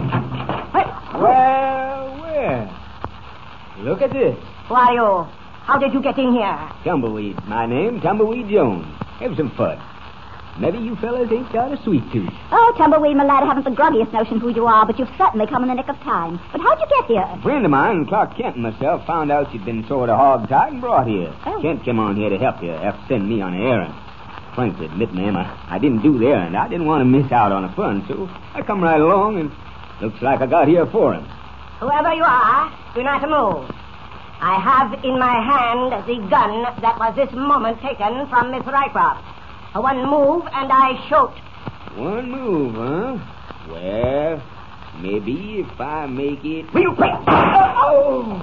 Well. Look at this. Who are you? How did you get in here? Tumbleweed. My name, Tumbleweed Jones. Have some fun. Maybe you fellas ain't got a sweet tooth. Oh, Tumbleweed, my lad, I haven't the grubbiest notion who you are, but you've certainly come in the nick of time. But how'd you get here? A friend of mine, Clark Kent and myself, found out you'd been sort of hog-tied and brought here. Oh. Kent came on here to help you after sending me on an errand. Frankly, admit, ma'am, I didn't do the errand. I didn't want to miss out on the fun, so I come right along, and looks like I got here for him. Whoever you are, do not move. I have in my hand the gun that was this moment taken from Miss Rycroft. One move, and I shoot. One move, huh? Well, maybe if I make it... Will you quit? Oh!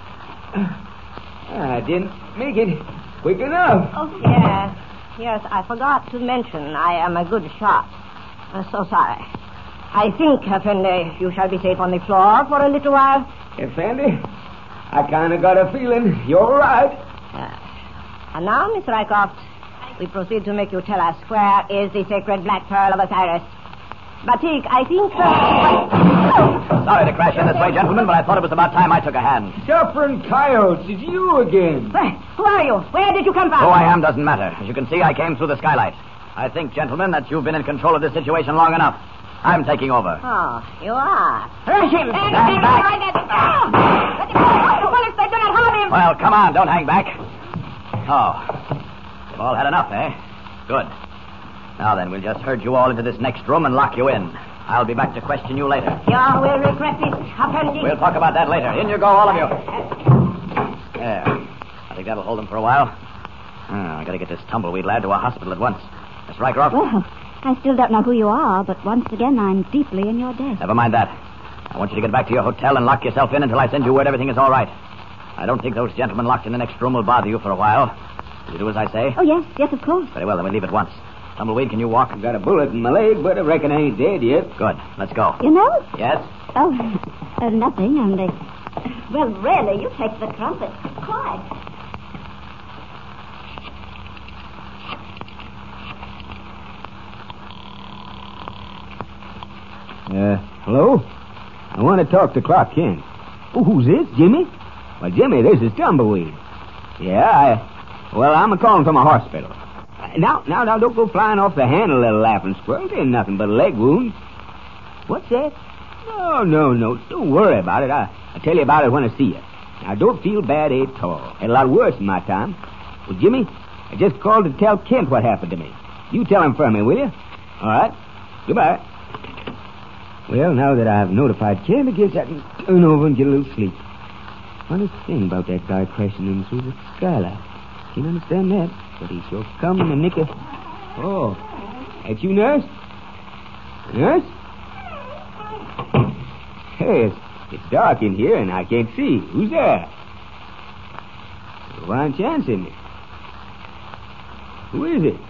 I didn't make it quick enough. Oh, yes. Yes, I forgot to mention I am a good shot. So sorry. I think, Effendi, you shall be safe on the floor for a little while. Effendi, I kind of got a feeling you're right. And now, Miss Rycroft, we proceed to make you tell us where is the sacred Black Pearl of Osiris. Batik, I think... Sorry to crash in this way, gentlemen, but I thought it was about time I took a hand. Suffering coyotes, it's you again. Who are you? Where did you come from? Who I am doesn't matter. As you can see, I came through the skylight. I think, gentlemen, that you've been in control of this situation long enough. I'm taking over. Oh, you are. Rush him! Stand back! Let him go! Police, they do not harm him! Well, come on, don't hang back. Oh. You've all had enough, eh? Good. Now then, we'll just herd you all into this next room and lock you in. I'll be back to question you later. You will regret it, Apprentice. We'll talk about that later. In you go, all of you. There. I think that'll hold them for a while. I gotta get this tumbleweed lad to a hospital at once. Miss Rycroft? Well, I still don't know who you are, but once again, I'm deeply in your debt. Never mind that. I want you to get back to your hotel and lock yourself in until I send you word everything is all right. I don't think those gentlemen locked in the next room will bother you for a while. Will you do as I say? Oh, yes, of course. Very well, then we'll leave at once. Tumbleweed, can you walk? I've got a bullet in my leg, but I reckon I ain't dead yet. Good. Let's go. You know? Yes? Oh, nothing, only... Well, really, you take the trumpet. Quiet. Hello? I want to talk to Clark Kent. Oh, who's this, Jimmy? Well, Jimmy, this is Tumbleweed. Yeah, I'm a-calling from a hospital. Now, don't go flying off the handle, little laughing squirrel. It ain't nothing but a leg wound. What's that? No. Don't worry about it. I'll tell you about it when I see you. Now, don't feel bad at all. Had a lot worse in my time. Well, Jimmy, I just called to tell Kent what happened to me. You tell him for me, will you? All right. Goodbye. Well, now that I've notified Kent, I guess I can turn over and get a little sleep. Funny thing about that guy crashing in through the skylight. Can't understand that, but he sure come in the nick of... Oh, that's you, nurse? Nurse? Hey, it's dark in here and I can't see. Who's there? Why aren't you answering me? Who is it?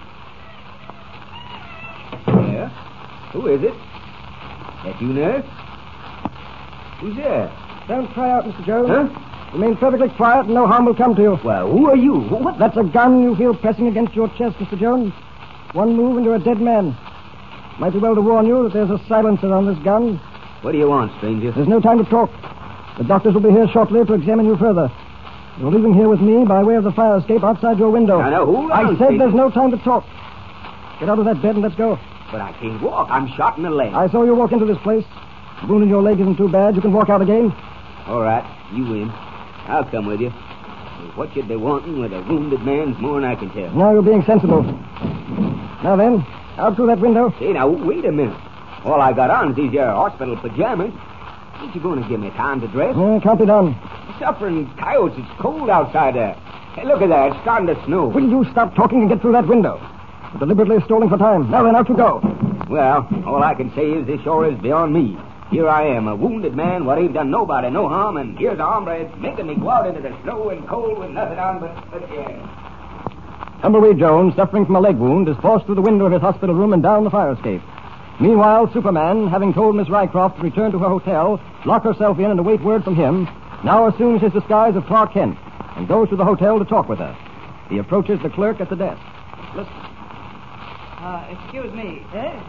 Yeah? Who is it? That you, nurse? Who's there? Don't cry out, Mr. Jones. Huh? Remain perfectly quiet and no harm will come to you. Well, who are you? What? That's a gun you feel pressing against your chest, Mr. Jones. One move and you're a dead man. Might be well to warn you that there's a silencer on this gun. What do you want, stranger? There's no time to talk. The doctors will be here shortly to examine you further. You're leaving here with me by way of the fire escape outside your window. Now, hold on, I said stranger. there's no time to talk. Get out of that bed and let's go. But I can't walk. I'm shot in the leg. I saw you walk into this place. The wound in your leg isn't too bad. You can walk out again. All right, you win. I'll come with you. What you'd be wanting with a wounded man's more than I can tell. Now you're being sensible. Now then, out through that window. Hey, now, wait a minute. All I got on is these here hospital pajamas. Ain't you going to give me time to dress? Can't be done. Suffering coyotes, it's cold outside there. Hey, look at that. It's starting to snow. Will you stop talking and get through that window? You're deliberately stalling for time. Now then, out you go. Well, all I can say is this sure is beyond me. Here I am, a wounded man, what ain't done nobody no harm, and here's a hombre making me go out into the snow and cold with nothing on but yeah. Tumbleweed Jones, suffering from a leg wound, is forced through the window of his hospital room and down the fire escape. Meanwhile, Superman, having told Miss Rycroft to return to her hotel, lock herself in and await word from him, now assumes his disguise of Clark Kent and goes to the hotel to talk with her. He approaches the clerk at the desk. Listen. Excuse me.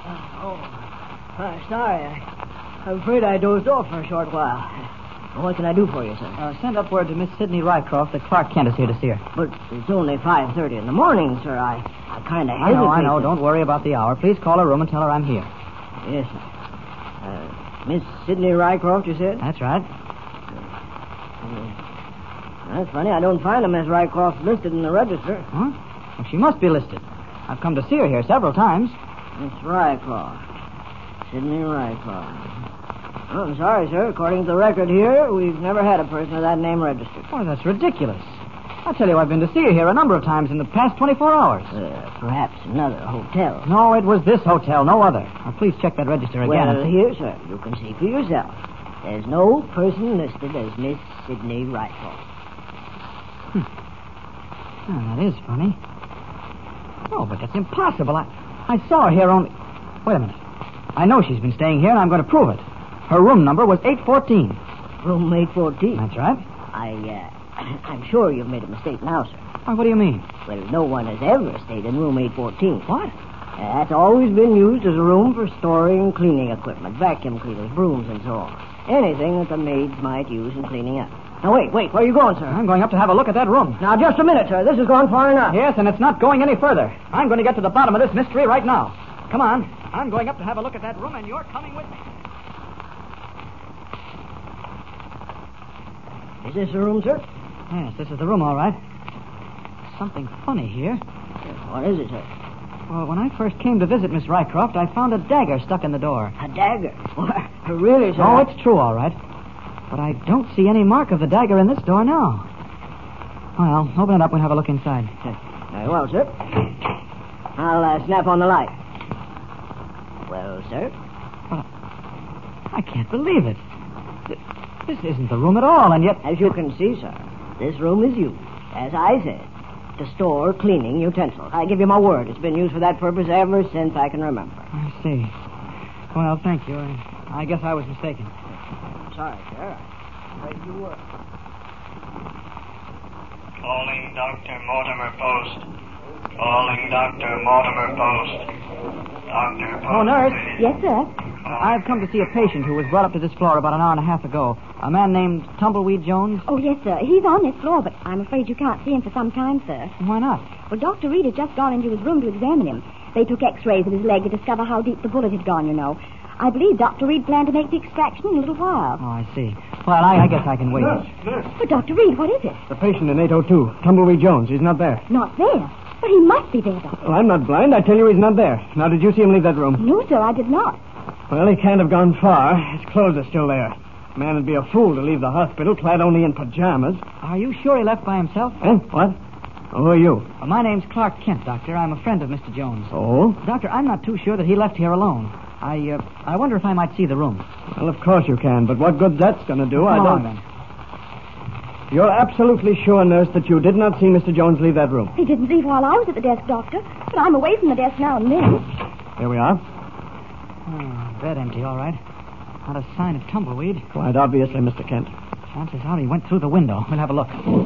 Sorry. I'm afraid I dozed off for a short while. What can I do for you, sir? Send up word to Miss Sidney Rycroft that Clark Kent is here to see her. But it's only 5:30 in the morning, sir. I kind of hesitate. I know. Don't worry about the hour. Please call her room and tell her I'm here. Yes, sir. Miss Sidney Rycroft, you said? That's right. That's funny. I don't find a Miss Rycroft listed in the register. Huh? Well, she must be listed. I've come to see her here several times. Miss Rycroft. Sidney Rycroft. Oh, I'm sorry, sir. According to the record here, we've never had a person of that name registered. Oh, that's ridiculous. I tell you, I've been to see her here a number of times in the past 24 hours. Perhaps another hotel. No, it was this hotel, no other. Now, please check that register again. Well, here, sir, you can see for yourself. There's no person listed as Miss Sidney Rycroft. Oh, that is funny. Oh, but that's impossible. I saw her here only... Wait a minute. I know she's been staying here, and I'm going to prove it. Her room number was 814. Room 814? That's right. I'm sure you've made a mistake now, sir. Oh, what do you mean? Well, no one has ever stayed in room 814. What? That's always been used as a room for storing cleaning equipment, vacuum cleaners, brooms, and so on. Anything that the maids might use in cleaning up. Now, wait. Where are you going, sir? I'm going up to have a look at that room. Now, just a minute, sir. This has gone far enough. Yes, and it's not going any further. I'm going to get to the bottom of this mystery right now. Come on. I'm going up to have a look at that room, and you're coming with me. Is this the room, sir? Yes, this is the room, all right. something funny here. What is it, sir? Well, when I first came to visit Miss Rycroft, I found a dagger stuck in the door. A dagger? Really, sir? Oh, it's true, all right. But I don't see any mark of the dagger in this door now. Well, open it up and have a look inside. Very well, sir. I'll snap on the light. Well, sir? Well, I can't believe it. This isn't the room at all, and yet... As you can see, sir, this room is used, as I said, to store cleaning utensils. I give you my word, it's been used for that purpose ever since I can remember. I see. Well, thank you. I guess I was mistaken. Sorry, sir. I'm afraid you were. Calling Dr. Mortimer Post. Calling Dr. Mortimer Post. Dr. Post. Oh, nurse. Yes, sir. I've come to see a patient who was brought up to this floor about an hour and a half ago. A man named Tumbleweed Jones. Oh, yes, sir. He's on this floor, but I'm afraid you can't see him for some time, sir. Why not? Well, Dr. Reed has just gone into his room to examine him. They took x-rays of his leg to discover how deep the bullet had gone, you know. I believe Dr. Reed planned to make the extraction in a little while. Oh, I see. Well, I guess I can wait. Nurse. But, Dr. Reed, what is it? The patient in 802, Tumbleweed Jones. He's not there. Not there. But he must be there, Doctor. Well, I'm not blind. I tell you he's not there. Now, did you see him leave that room? No, sir, I did not. Well, he can't have gone far. His clothes are still there. Man would be a fool to leave the hospital clad only in pajamas. Are you sure he left by himself? What? Oh, who are you? Well, my name's Clark Kent, Doctor. I'm a friend of Mr. Jones. Oh? Doctor, I'm not too sure that he left here alone. I wonder if I might see the room. Well, of course you can, but what good that's going to do, I Come don't... on, then. You're absolutely sure, nurse, that you did not see Mr. Jones leave that room? He didn't leave while I was at the desk, Doctor. But I'm away from the desk now and then. Here we are. Bed empty, all right. Not a sign of Tumbleweed. Quite obviously, Mr. Kent. Chances are he went through the window. We'll have a look.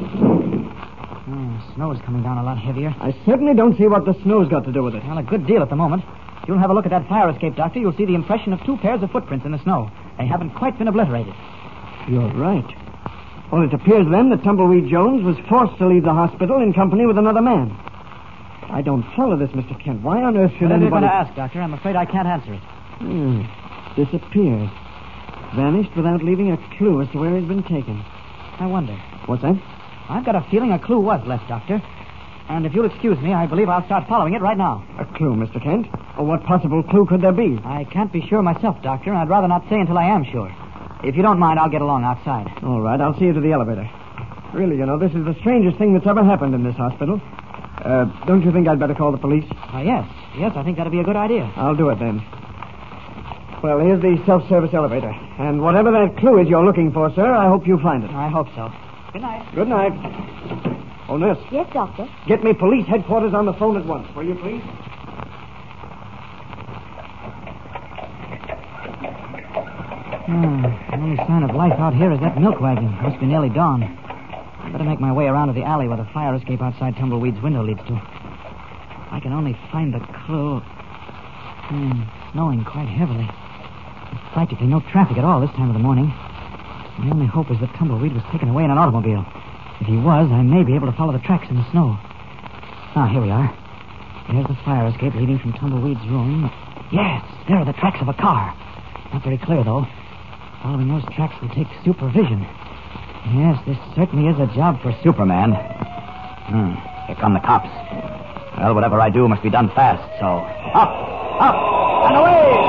Snow's coming down a lot heavier. I certainly don't see what the snow's got to do with it. Well, a good deal at the moment. If you'll have a look at that fire escape, Doctor, you'll see the impression of 2 pairs of footprints in the snow. They haven't quite been obliterated. You're right. Well, it appears then that Tumbleweed Jones was forced to leave the hospital in company with another man. I don't follow this, Mr. Kent. Why on earth should What are you going anybody... to ask, Doctor? I'm afraid I can't answer it. Disappeared. Vanished without leaving a clue as to where he's been taken. I wonder. What's that? I've got a feeling a clue was left, Doctor. And if you'll excuse me, I believe I'll start following it right now. A clue, Mr. Kent? Or what possible clue could there be? I can't be sure myself, Doctor, and I'd rather not say until I am sure. If you don't mind, I'll get along outside. All right, I'll see you to the elevator. Really, you know, this is the strangest thing that's ever happened in this hospital. Don't you think I'd better call the police? Yes, I think that'd be a good idea. I'll do it then. Well, here's the self-service elevator. And whatever that clue is you're looking for, sir, I hope you find it. I hope so. Good night. Good night. Oh, nurse. Yes, Doctor. Get me police headquarters on the phone at once, will you, please? The only sign of life out here is that milk wagon. Must be nearly dawn. I better make my way around to the alley where the fire escape outside Tumbleweed's window leads to. If I can only find the clue... snowing quite heavily. There's practically no traffic at all this time of the morning. My only hope is that Tumbleweed was taken away in an automobile. If he was, I may be able to follow the tracks in the snow. Here we are. There's the fire escape leading from Tumbleweed's room. Yes, there are the tracks of a car. Not very clear, though. Following those tracks will take supervision. Yes, this certainly is a job for Superman. Here come the cops. Well, whatever I do must be done fast, so... Up, and away!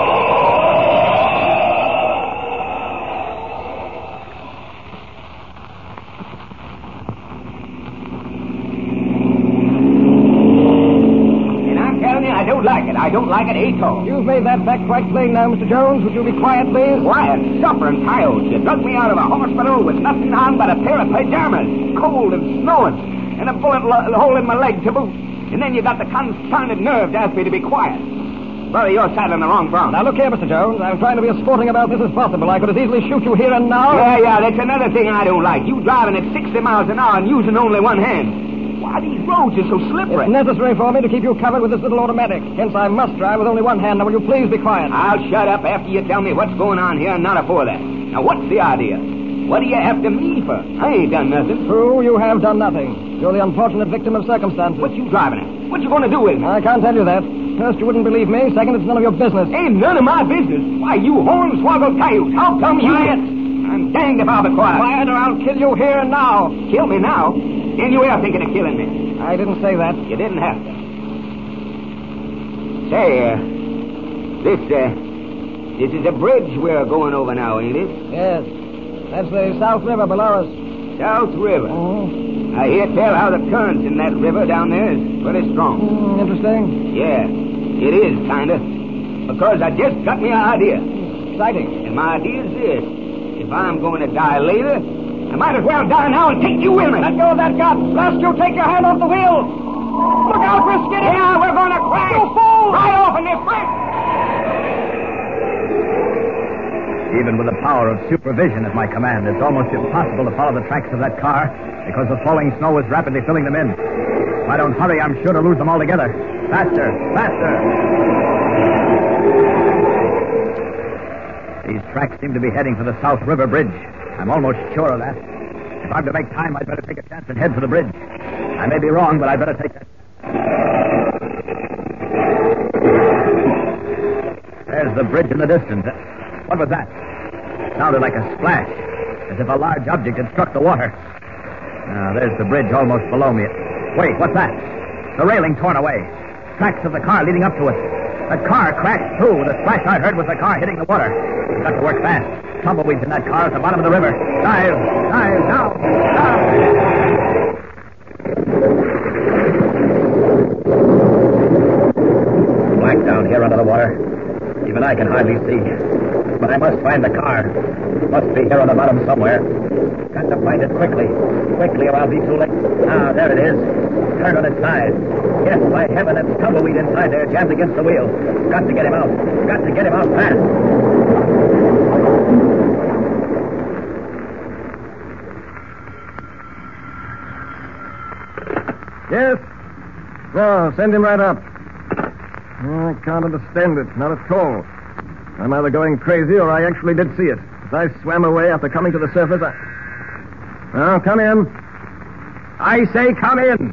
I don't like it, Ato. You've made that fact quite plain now, Mr. Jones. Would you be quiet, please? Quiet, suffering coyotes. You drug me out of a hospital with nothing on but a pair of pajamas, cold and snowing, and a bullet hole in my leg to boot. And then you got the confounded nerve to ask me to be quiet. Brother, you're saddling the wrong bronc. Now, look here, Mr. Jones. I'm trying to be as sporting about this as possible. I could as easily shoot you here and now. Yeah, that's another thing I don't like. You driving at 60 miles an hour and using only one hand. Why, these roads are so slippery. It's necessary for me to keep you covered with this little automatic. Hence, I must drive with only one hand. Now, will you please be quiet? I'll shut up after you tell me what's going on here and not afore that. Now, what's the idea? What do you after me for? I ain't done nothing. True, you have done nothing. You're the unfortunate victim of circumstances. What you driving at? What you going to do with me? I can't tell you that. First, you wouldn't believe me. Second, it's none of your business. Ain't none of my business. Why, you hornswoggled coyote. How come you... Quiet. I'm danged if I'll be quiet. Quiet or I'll kill you here and now. Kill me now? And you were thinking of killing me. I didn't say that. You didn't have to. Say, this is a bridge we're going over now, ain't it? Yes. That's the South River below us. South River. Oh. I hear tell how the current in that river down there is pretty strong. Interesting. Yeah, it is, kind of. Because I just got me an idea. Exciting. And my idea is this. If I'm going to die later, I might as well die now and take you with me. Let go of that gun. Lest you take your hand off the wheel. Look out, we're skidding. Yeah, we're going to crash. You fool! Right off in this bridge. Even with the power of supervision at my command, it's almost impossible to follow the tracks of that car because the falling snow is rapidly filling them in. If I don't hurry, I'm sure to lose them altogether. Faster, faster. These tracks seem to be heading for the South River Bridge. I'm almost sure of that. If I'm to make time, I'd better take a chance and head for the bridge. I may be wrong, but I'd better take that. There's the bridge in the distance. What was that? Sounded like a splash, as if a large object had struck the water. Now, there's the bridge almost below me. Wait, what's that? The railing torn away. Tracks of the car leading up to it. The car crashed through. The splash I heard was the car hitting the water. We've got to work fast. Tumbleweeds in that car at the bottom of the river. Dive, dive, now, Black down here under the water. Even I can hardly see. But I must find the car. It must be here on the bottom somewhere. Got to find it quickly. Quickly or I'll be too late. Ah, there it is. Turned on its side. Yes, by heaven, it's Tumbleweed inside there, jammed against the wheel. Got to get him out. Got to get him out fast. Yes? No, send him right up. I can't understand it. Not at all. I'm either going crazy or I actually did see it. As I swam away after coming to the surface, Oh, come in. I say come in.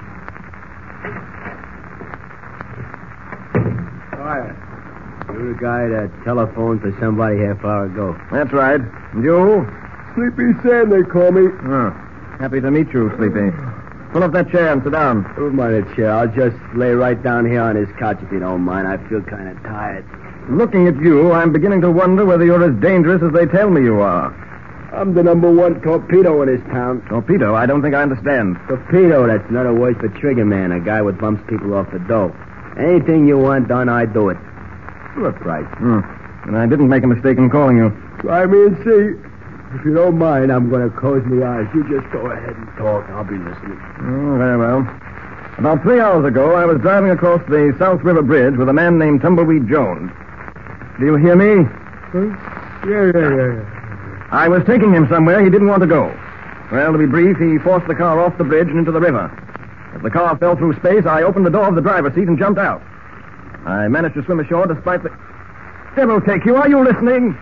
Quiet. You're the guy that telephoned for somebody half hour ago. That's right. And you? Sleepy Sam, they call me. Oh, happy to meet you, Sleepy. Pull up that chair and sit down. Don't mind the chair. I'll just lay right down here on this couch if you don't mind. I feel kind of tired. Looking at you, I'm beginning to wonder whether you're as dangerous as they tell me you are. I'm the #1 torpedo in this town. Torpedo? I don't think I understand. Torpedo, that's another word for trigger man, a guy what bumps people off the dope. Anything you want done, I do it. For a price. And I didn't make a mistake in calling you. Try me and see. If you don't mind, I'm going to close my eyes. You just go ahead and talk. I'll be listening. Very well. About 3 hours ago, I was driving across the South River Bridge with a man named Tumbleweed Jones. Do you hear me? Yeah. I was taking him somewhere he didn't want to go. Well, to be brief, he forced the car off the bridge and into the river. As the car fell through space, I opened the door of the driver's seat and jumped out. I managed to swim ashore despite the... Devil take you, are you listening?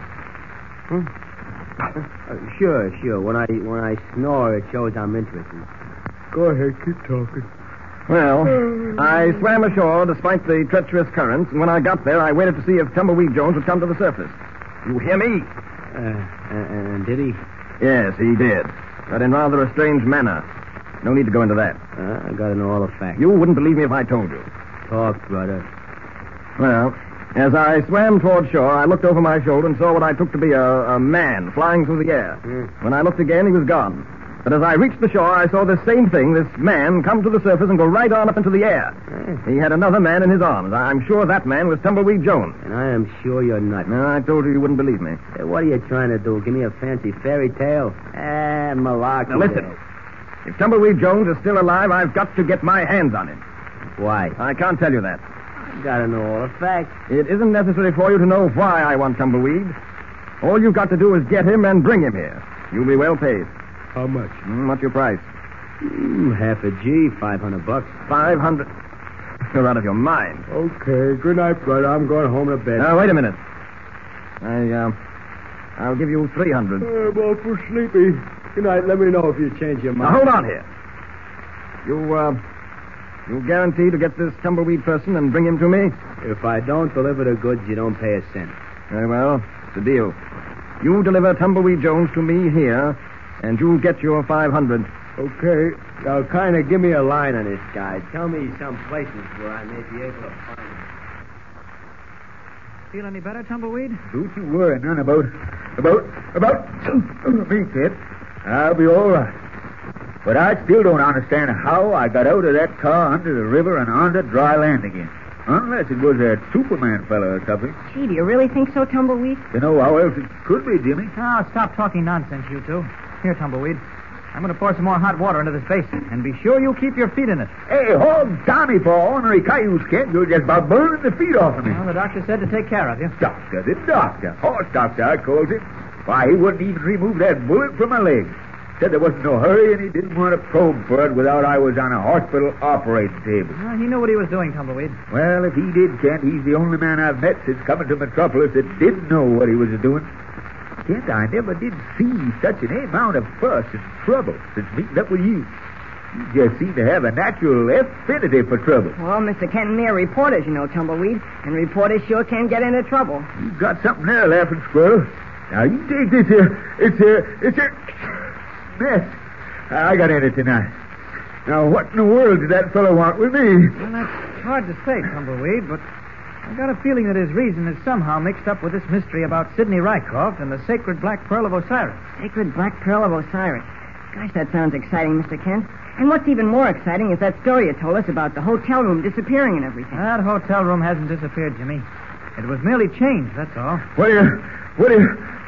Sure. When I snore, it shows I'm interested. Go ahead, keep talking. Well, I swam ashore despite the treacherous currents, and when I got there, I waited to see if Tumbleweed Jones would come to the surface. You hear me? And did he? Yes, he did. But in rather a strange manner. No need to go into that. I gotta know all the facts. You wouldn't believe me if I told you. Talk, brother. Well, as I swam toward shore, I looked over my shoulder and saw what I took to be a man flying through the air. When I looked again, he was gone. But as I reached the shore, I saw this same thing, this man, come to the surface and go right on up into the air. He had another man in his arms. I'm sure that man was Tumbleweed Jones. And I am sure you're not. No, I told you wouldn't believe me. Hey, what are you trying to do? Give me a fancy fairy tale? Malarkey. Now, listen. If Tumbleweed Jones is still alive, I've got to get my hands on him. Why? I can't tell you that. You gotta know all the facts. It isn't necessary for you to know why I want Tumbleweed. All you've got to do is get him and bring him here. You'll be well paid. How much? What's your price? Half a G, $500. 500? You're out of your mind. Okay, good night, brother. I'm going home to bed. Wait a minute. I'll give you 300. I'm awful sleepy. Good night. Let me know if you change your mind. Now, hold on here. You guarantee to get this Tumbleweed person and bring him to me? If I don't deliver the goods, you don't pay a cent. Very well. It's a deal. You deliver Tumbleweed Jones to me here, and you'll get your 500. Okay. Now, kind of give me a line on this guy. Tell me some places where I may be able to find him. Feel any better, Tumbleweed? Don't you worry none about me, kid. I'll be all right. But I still don't understand how I got out of that car under the river and onto dry land again. Unless it was that Superman fella or something. Gee, do you really think so, Tumbleweed? You know how else it could be, Jimmy. Oh, stop talking nonsense, you two. Here, Tumbleweed. I'm going to pour some more hot water into this basin. And be sure you keep your feet in it. Hey, hold Tommy for ornery cayuse, kid. You're just about burning the feet off of me. Well, the doctor said to take care of you. Doctor, the doctor. Horse doctor, I called him. Why, he wouldn't even remove that bullet from my leg. Said there wasn't no hurry, and he didn't want to probe for it without I was on a hospital operating table. Well, he knew what he was doing, Tumbleweed. Well, if he did, Kent, he's the only man I've met since coming to Metropolis that didn't know what he was doing. Kent, I never did see such an amount of fuss and trouble since meeting up with you. You just seem to have a natural affinity for trouble. Well, Mr. Kent and me are reporters, you know, Tumbleweed. And reporters sure can get into trouble. You got something there, Laughing Squirrel. Now, you take this here. It's a mess. I got in it tonight. Now, what in the world did that fellow want with me? Well, that's hard to say, Tumbleweed, but I've got a feeling that his reason is somehow mixed up with this mystery about Sidney Rycroft and the sacred Black Pearl of Osiris. Sacred Black Pearl of Osiris. Gosh, that sounds exciting, Mr. Kent. And what's even more exciting is that story you told us about the hotel room disappearing and everything. That hotel room hasn't disappeared, Jimmy. It was merely changed, that's all. What do you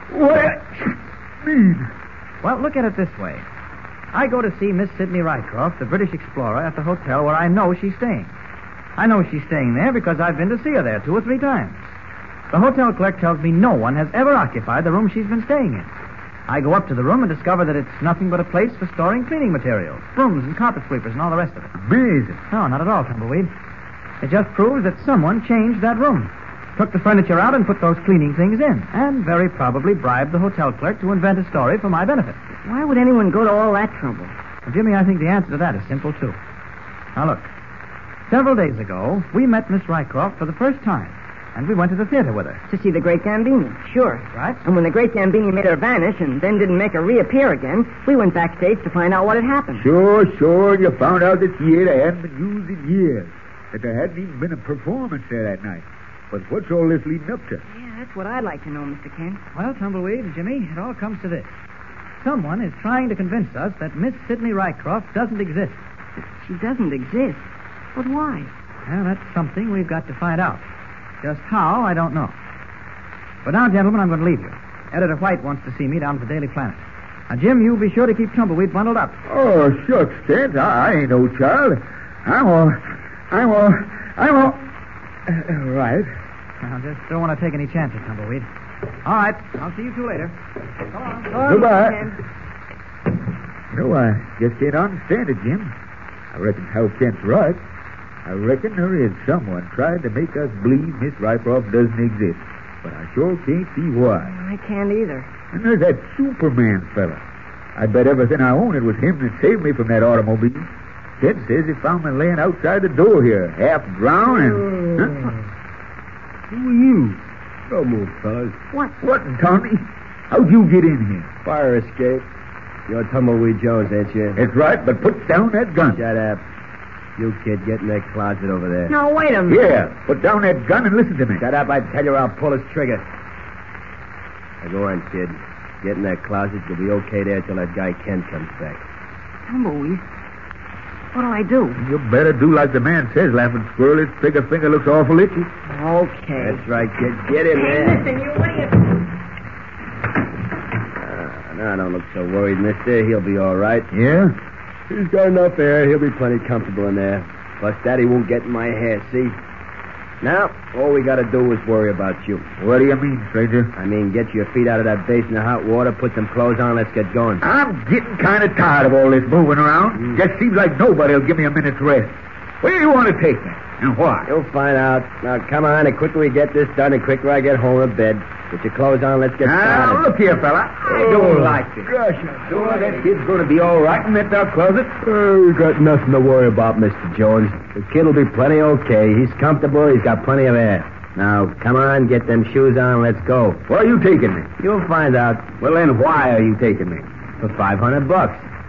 mean? Well, look at it this way. I go to see Miss Sidney Rycroft, the British explorer, at the hotel where I know she's staying. I know she's staying there because I've been to see her there 2 or 3 times. The hotel clerk tells me no one has ever occupied the room she's been staying in. I go up to the room and discover that it's nothing but a place for storing cleaning materials, brooms and carpet sweepers and all the rest of it. Amazing. No, not at all, Tumbleweed. It just proves that someone changed that room, took the furniture out and put those cleaning things in, and very probably bribed the hotel clerk to invent a story for my benefit. Why would anyone go to all that trouble? Well, Jimmy, I think the answer to that is simple, too. Now, look. Several days ago, we met Miss Rycroft for the first time, and we went to the theater with her. To see the Great Gambini, sure. Right. And when the Great Gambini made her vanish and then didn't make her reappear again, we went backstage to find out what had happened. Sure. You found out that theater hadn't been used in years, that there hadn't even been a performance there that night. But what's all this leading up to? Yeah, that's what I'd like to know, Mr. Kent. Well, Tumbleweed and Jimmy, it all comes to this. Someone is trying to convince us that Miss Sidney Rycroft doesn't exist. She doesn't exist? But why? Well, that's something we've got to find out. Just how, I don't know. But now, gentlemen, I'm going to leave you. Editor White wants to see me down at the Daily Planet. Now, Jim, you be sure to keep Tumbleweed bundled up. Oh, shucks, Kent. I ain't no child. I'm all right. I just don't want to take any chances, Tumbleweed. All right. I'll see you two later. Come on. Goodbye. No, I just can't understand it, Jim. I reckon Hal Kent's right. I reckon there is someone trying to make us believe Miss Rycroft doesn't exist. But I sure can't see why. I can't either. And there's that Superman fella. I bet everything I own it was him that saved me from that automobile. Kent says he found me laying outside the door here, half drowned and... Who are you? Don't move, fellas. What, Tommy? How'd you get in here? Fire escape. You're Tumbleweed Jones, ain't you? That's right, but put down that gun. Shut up. You kid, get in that closet over there. No, wait a minute. Yeah, put down that gun and listen to me. Shut up, I tell you, I'll pull his trigger. Now go on, kid. Get in that closet. You'll be okay there till that guy Ken comes back. Tumbleweed, what'll I do? You better do like the man says, Laughing Squirrel. His trigger finger looks awful itchy. Okay. That's right, kid. Get in there. Listen, you idiot. Now, don't look so worried, mister. He'll be all right. Yeah? He's got enough air. He'll be plenty comfortable in there. Plus, Daddy won't get in my hair, see? Now, all we got to do is worry about you. What do you mean, stranger? I mean, get your feet out of that basin of hot water, put some clothes on, let's get going. I'm getting kind of tired of all this moving around. Just seems like nobody will give me a minute's rest. Where do you want to take me? And why? You'll find out. Now, come on. The quicker we get this done, the quicker I get home to bed. Get your clothes on. Let's get started. Now, look here, fella. I don't like this. Gosh, Sure, that kid's going to be all right in that dark closet. We got nothing to worry about, Mr. Jones. The kid will be plenty okay. He's comfortable. He's got plenty of air. Now, come on. Get them shoes on. Let's go. Where are you taking me? You'll find out. Well, then, why are you taking me? For $500.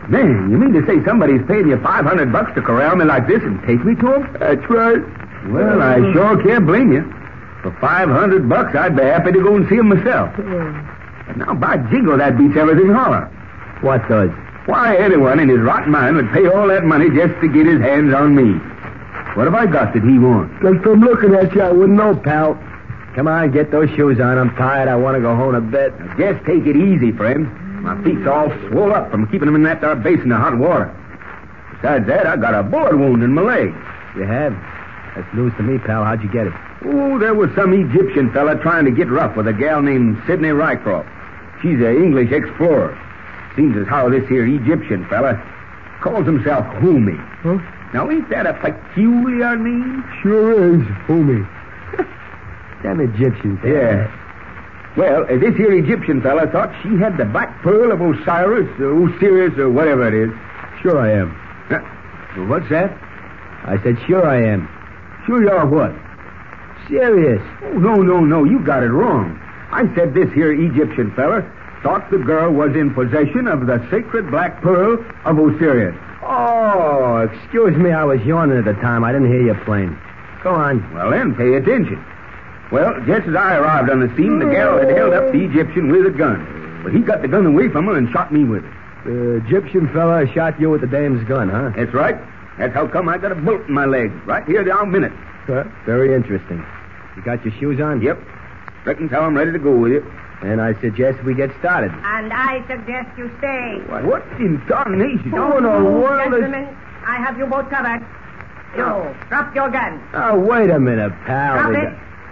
Man, you mean to say somebody's paying you $500 to corral me like this and take me to him? That's right. Well, I sure can't blame you. For $500, I'd be happy to go and see him myself. But now, by jingo, that beats everything holler. What does? Why, anyone in his rotten mind would pay all that money just to get his hands on me. What have I got that he wants? Just from looking at you, I wouldn't know, pal. Come on, get those shoes on. I'm tired. I want to go home to bed. Now, just take it easy, friend. My feet's all swole up from keeping them in that there basin of hot water. Besides that, I got a bullet wound in my leg. You have? That's news to me, pal. How'd you get it? Oh, there was some Egyptian fella trying to get rough with a gal named Sidney Rycroft. She's an English explorer. Seems as how this here Egyptian fella calls himself Homi. Huh? Now, ain't that a peculiar name? Sure is, Homi. Them Egyptians. Yeah. Well, this here Egyptian fella thought she had the Black Pearl of Osiris, or Osiris, or whatever it is. Sure I am. What's that? I said sure I am. Sure you are what? Serious. Oh, no. You got it wrong. I said this here Egyptian fella thought the girl was in possession of the sacred Black Pearl of Osiris. Oh, excuse me. I was yawning at the time. I didn't hear you plain. Go on. Well, then, pay attention. Well, just as I arrived on the scene, the gal had held up the Egyptian with a gun. But he got the gun away from her and shot me with it. The Egyptian fella shot you with the dame's gun, huh? That's right. That's how come I got a bullet in my leg. Right here down minute. Very interesting. You got your shoes on? Yep. Reckon how I'm ready to go with you. And I suggest we get started. And I suggest you stay. What in tarnation? Oh, no, Gentlemen, I have you both covered. You, drop your gun. Oh, wait a minute, pal. Drop it.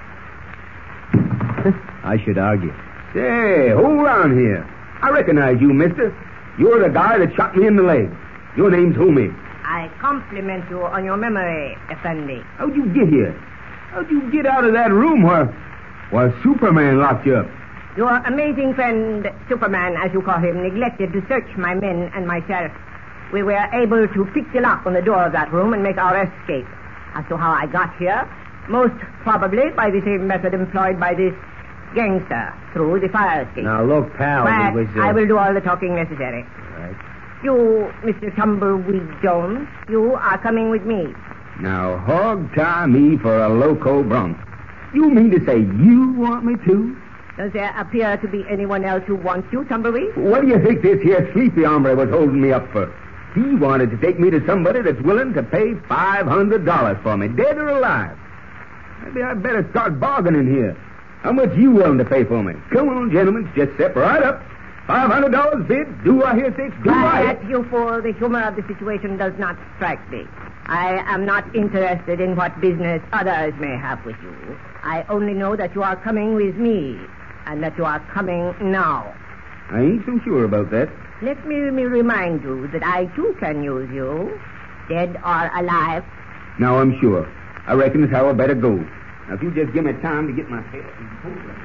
I should argue. Say, hold on here. I recognize you, mister. You're the guy that shot me in the leg. Your name's Homi. I compliment you on your memory, Effendi. How'd you get here? How'd you get out of that room where Superman locked you up? Your amazing friend, Superman, as you call him, neglected to search my men and myself. We were able to pick the lock on the door of that room and make our escape. As to how I got here, most probably by the same method employed by this gangster, through the fire escape. Now, look, pal, but it was... I will do all the talking necessary. All right. You, Mr. Tumbleweed Jones, you are coming with me. Now, hog tie me for a loco bronc. You mean to say you want me to? Does there appear to be anyone else who wants you, Tumbleweed? What do you think this here sleepy hombre was holding me up for? He wanted to take me to somebody that's willing to pay $500 for me, dead or alive. Maybe I'd better start bargaining here. How much you willing to pay for me? Come on, gentlemen, just step right up. $500 bid. Do I hear 6? Do I? That, you fool, the humor of the situation does not strike me. I am not interested in what business others may have with you. I only know that you are coming with me, and that you are coming now. I ain't so sure about that. Let me remind you that I, too, can use you, dead or alive. Now I'm sure. I reckon it's how I better go. Now, if you just give me time to get my head and coat ready.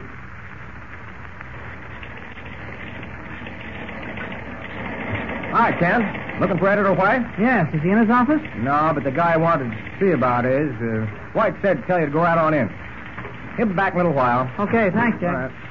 Hi, Ken. Looking for Editor White? Yes. Is he in his office? No, but the guy I wanted to see about is, White said to tell you to go right on in. He'll be back in a little while. Okay, thanks, Jack. All right.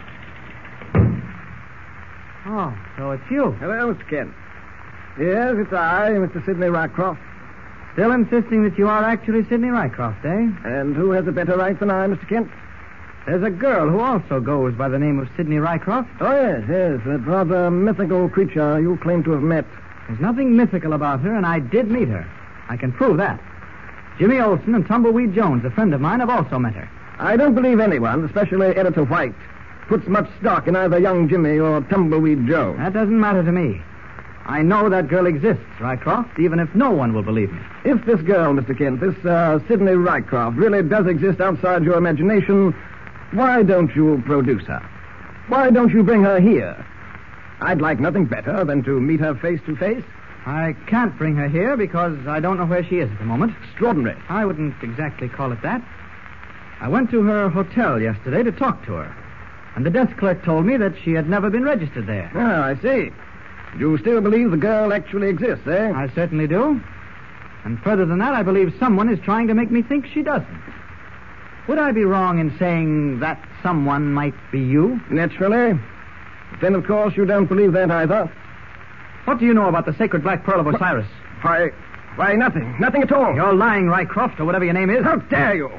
Oh, so it's you. Hello, Mr. Kent. Yes, it's I, Mr. Sidney Rycroft. Still insisting that you are actually Sidney Rycroft, eh? And who has a better right than I, Mr. Kent? There's a girl who also goes by the name of Sidney Rycroft. Oh, yes, that rather mythical creature you claim to have met. There's nothing mythical about her, and I did meet her. I can prove that. Jimmy Olsen and Tumbleweed Jones, a friend of mine, have also met her. I don't believe anyone, especially Editor White, puts much stock in either young Jimmy or Tumbleweed Jones. That doesn't matter to me. I know that girl exists, Rycroft, even if no one will believe me. If this girl, Mr. Kent, this Sidney Rycroft, really does exist outside your imagination, why don't you produce her? Why don't you bring her here? I'd like nothing better than to meet her face to face. I can't bring her here because I don't know where she is at the moment. Extraordinary. I wouldn't exactly call it that. I went to her hotel yesterday to talk to her, and the desk clerk told me that she had never been registered there. Ah, I see. You still believe the girl actually exists, eh? I certainly do. And further than that, I believe someone is trying to make me think she doesn't. Would I be wrong in saying that someone might be you? Naturally. Then, of course, you don't believe that either. What do you know about the sacred black pearl of Osiris? Why, nothing. Nothing at all. You're lying, Rycroft, or whatever your name is. How dare you?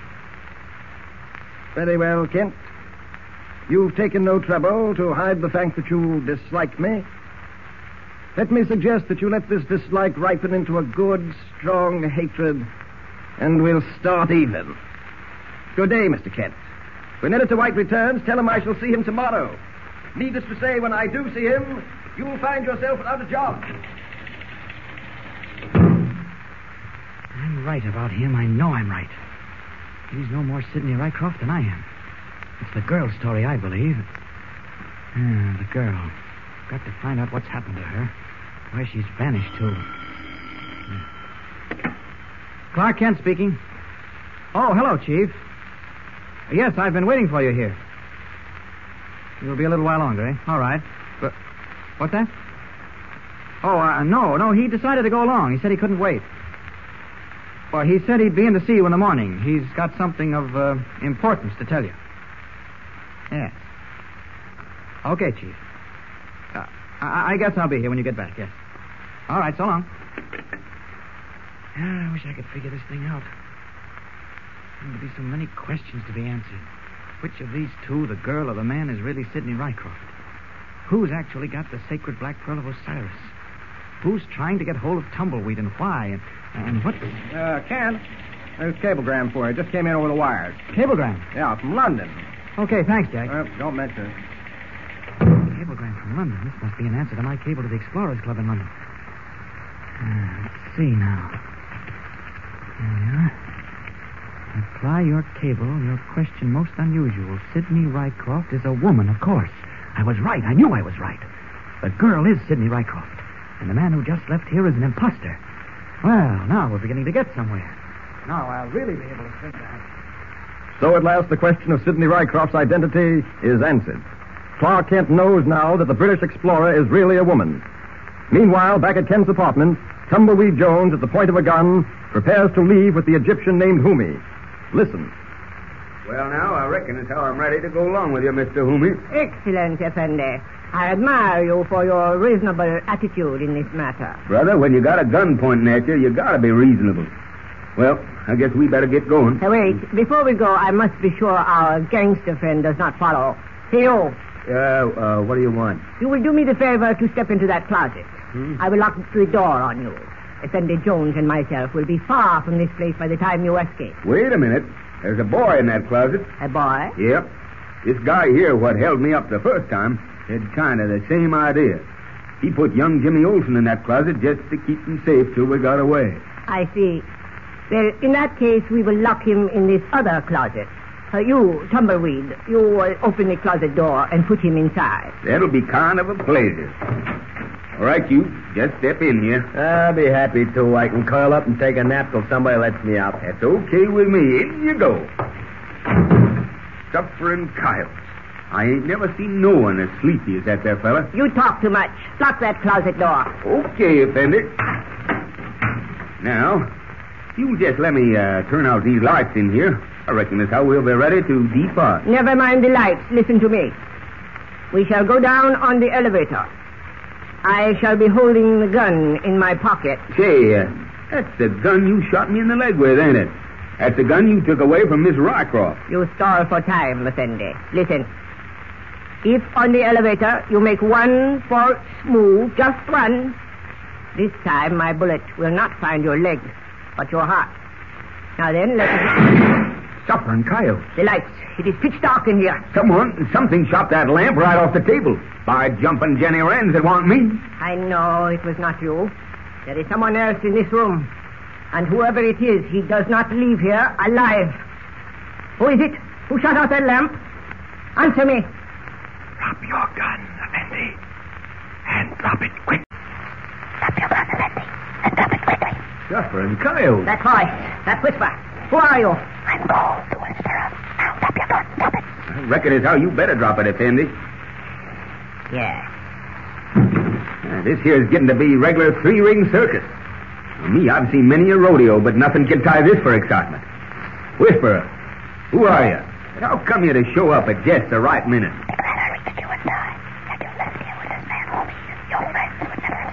Very well, Kent. You've taken no trouble to hide the fact that you dislike me. Let me suggest that you let this dislike ripen into a good, strong hatred, and we'll start even. Good day, Mr. Kent. When Editor White returns, tell him I shall see him tomorrow. Needless to say, when I do see him, you'll find yourself without a job. I'm right about him. I know I'm right. He's no more Sidney Rycroft than I am. It's the girl's story, I believe. The girl. Got to find out what's happened to her. Where she's vanished to. Clark Kent speaking. Oh, hello, Chief. Yes, I've been waiting for you here. You'll be a little while longer, eh? All right. But what's that? Oh, no, he decided to go along. He said he couldn't wait. Well, he said he'd be in to see you in the morning. He's got something of importance to tell you. Yes. Okay, Chief. I guess I'll be here when you get back, yes. All right, so long. I wish I could figure this thing out. There seem to be so many questions to be answered. Which of these two, the girl or the man, is really Sidney Rycroft? Who's actually got the sacred black pearl of Osiris? Who's trying to get hold of Tumbleweed and why? And what... Kent, there's a cablegram for you. Just came in over the wires. Cablegram? Yeah, from London. Okay, thanks, Jack. Don't mention it. Cablegram from London. This must be an answer to my cable to the Explorers Club in London. Let's see now. There we are. Reply your cable. Your question most unusual. Sidney Rycroft is a woman, of course. I was right. I knew I was right. The girl is Sidney Rycroft. And the man who just left here is an imposter. Well, now we're beginning to get somewhere. Now I'll really be able to think that. So at last the question of Sidney Rycroft's identity is answered. Clark Kent knows now that the British explorer is really a woman. Meanwhile, back at Kent's apartment, Tumbleweed Jones, at the point of a gun, prepares to leave with the Egyptian named Humi. Listen. Well, now, I reckon as how I'm ready to go along with you, Mr. Humi. Excellent, Effendi. I admire you for your reasonable attitude in this matter. Brother, when you got a gun pointing at you, you gotta be reasonable. Well, I guess we better get going. Wait, before we go, I must be sure our gangster friend does not follow. Hey, you. What do you want? You will do me the favor to step into that closet. I will lock the door on you. Effendi Jones and myself will be far from this place by the time you escape. Wait a minute. There's a boy in that closet. A boy? Yep. This guy here, what held me up the first time, had kind of the same idea. He put young Jimmy Olsen in that closet just to keep him safe till we got away. I see. Well, in that case, we will lock him in this other closet. You, Tumbleweed, you open the closet door and put him inside. That'll be kind of a pleasure. All right, you, just step in here. I'll be happy to. I can curl up and take a nap till somebody lets me out. That's okay with me. In you go. Suffering coyotes. I ain't never seen no one as sleepy as that there fella. You talk too much. Lock that closet door. Okay, Effendi. Now, you just let me turn out these lights in here. I reckon that's how we'll be ready to depart. Never mind the lights. Listen to me. We shall go down on the elevator. I shall be holding the gun in my pocket. Say, that's the gun you shot me in the leg with, ain't it? That's the gun you took away from Miss Rycroft. You stall for time, Effendi. Listen. If on the elevator you make one false move, just one, this time my bullet will not find your leg, but your heart. Now then, let us... Suffering coyotes. The lights. It is pitch dark in here. Something shot that lamp right off the table. By jumping Jenny Wrens, it wasn't me. I know it was not you. There is someone else in this room. And whoever it is, he does not leave here alive. Who is it? Who shot out that lamp? Answer me. Drop your gun, Effendi. And drop it quick. Drop your gun, Effendi. And drop it quickly. Suffering coyotes. That voice. That whisper. Who are you? I'm called the Whisperer. Now drop your gun. Drop it. I reckon as how you better drop it, Effendi. Yes. This here's getting to be regular three-ring circus. Me, I've seen many a rodeo, but nothing can tie this for excitement. Whisperer, who are you? How come you to show up at just the right minute? Because I reached you and I, that you left here with this man Humi. Your friends would never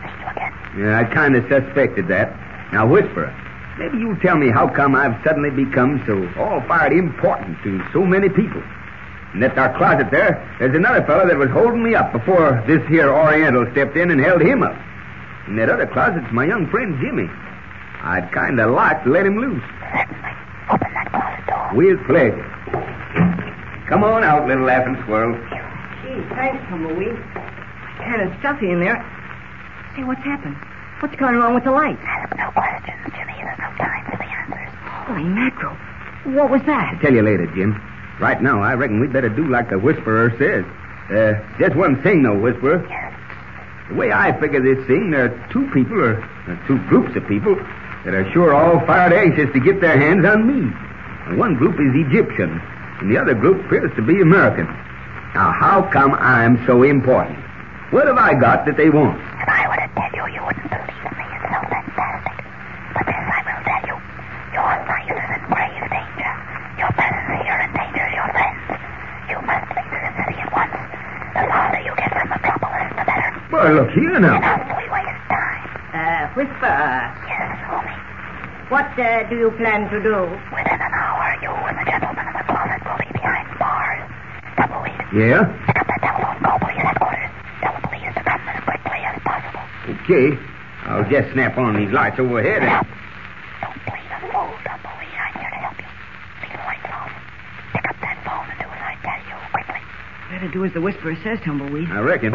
Yeah, I kind of suspected that. Now, Whisperer, maybe you'll tell me how come I've suddenly become so all-fired important to so many people. And at our closet there's another fellow that was holding me up before this here Oriental stepped in and held him up. In that other closet's my young friend Jimmy. I'd kind of like to let him loose. Open that closet door. With pleasure. Come on out, little laughing squirrel. Gee, thanks, Tumbleweed. Kind of stuffy in there. Say, what's happened? What's going wrong with the light? Ask no questions, Jimmy. There's no time for the answers. Holy mackerel. What was that? I'll tell you later, Jim. Right now, I reckon we'd better do like the Whisperer says. Just one thing, though, Whisperer. Yes. The way I figure this thing, there are two people, or two groups of people, that are sure all fired anxious to get their hands on me. And one group is Egyptian, and the other group appears to be American. Now, how come I'm so important? What have I got that they want? If I were to tell you, you wouldn't believe me. It's so fantastic. But this I will tell you. Your life is in grave danger. Your presence here endangers your friends. You must leave the city at once. The farther you get from Metropolis, the better. Well, look here now. Enough, we waste time. Whisperer. Yes, homie. What do you plan to do? Within an hour, you and the gentleman in the closet will be behind bars. Tumbleweed. Yeah? Pick up that telephone, call police headquarters. Tell the police to come as quickly as possible. Okay. I'll just snap on these lights overhead and... Don't play the fool, Tumbleweed. I'm here to help you. Leave the lights off. Pick up that phone and do as I tell you, quickly. Better do as the Whisperer says, Tumbleweed. I reckon.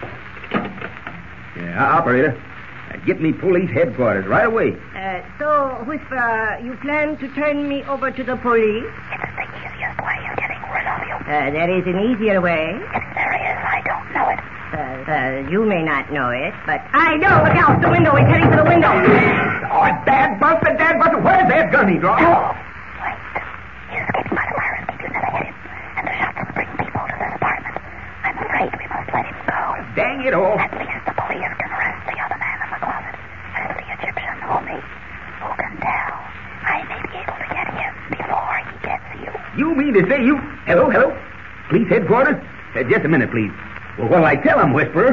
Yeah, operator. Get me police headquarters right away. So, Whisperer, you plan to turn me over to the police? It's the easiest way of getting rid of you. There is an easier way. If there is, I don't know it. You may not know it, but I know. Look out, the window. He's heading for the window. Oh, Dad Buster. Where's that gun he dropped? No. Wait. He's escaped by the fire escape. You never hit him. And the shots will bring people to this apartment. I'm afraid we must let him go. Dang it all. At least the police can arrest the other man in the closet. As the Egyptian homie. Who can tell? I may be able to get him before he gets you. You mean to say you... Hello? Police headquarters? Just a minute, please. Well, what'll I tell him, Whisperer?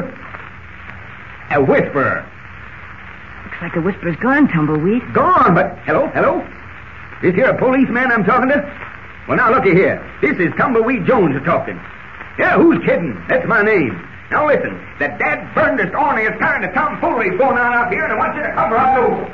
A Whisperer. Looks like the Whisperer's gone, Tumbleweed. Gone, but... Hello? This here a policeman I'm talking to? Well, now, looky here. This is Tumbleweed Jones a talking. Yeah, who's kidding? That's my name. Now, listen. The dad-burnedest, orneryest kind of tomfoolery's going on out here, and I want you to cover our nose.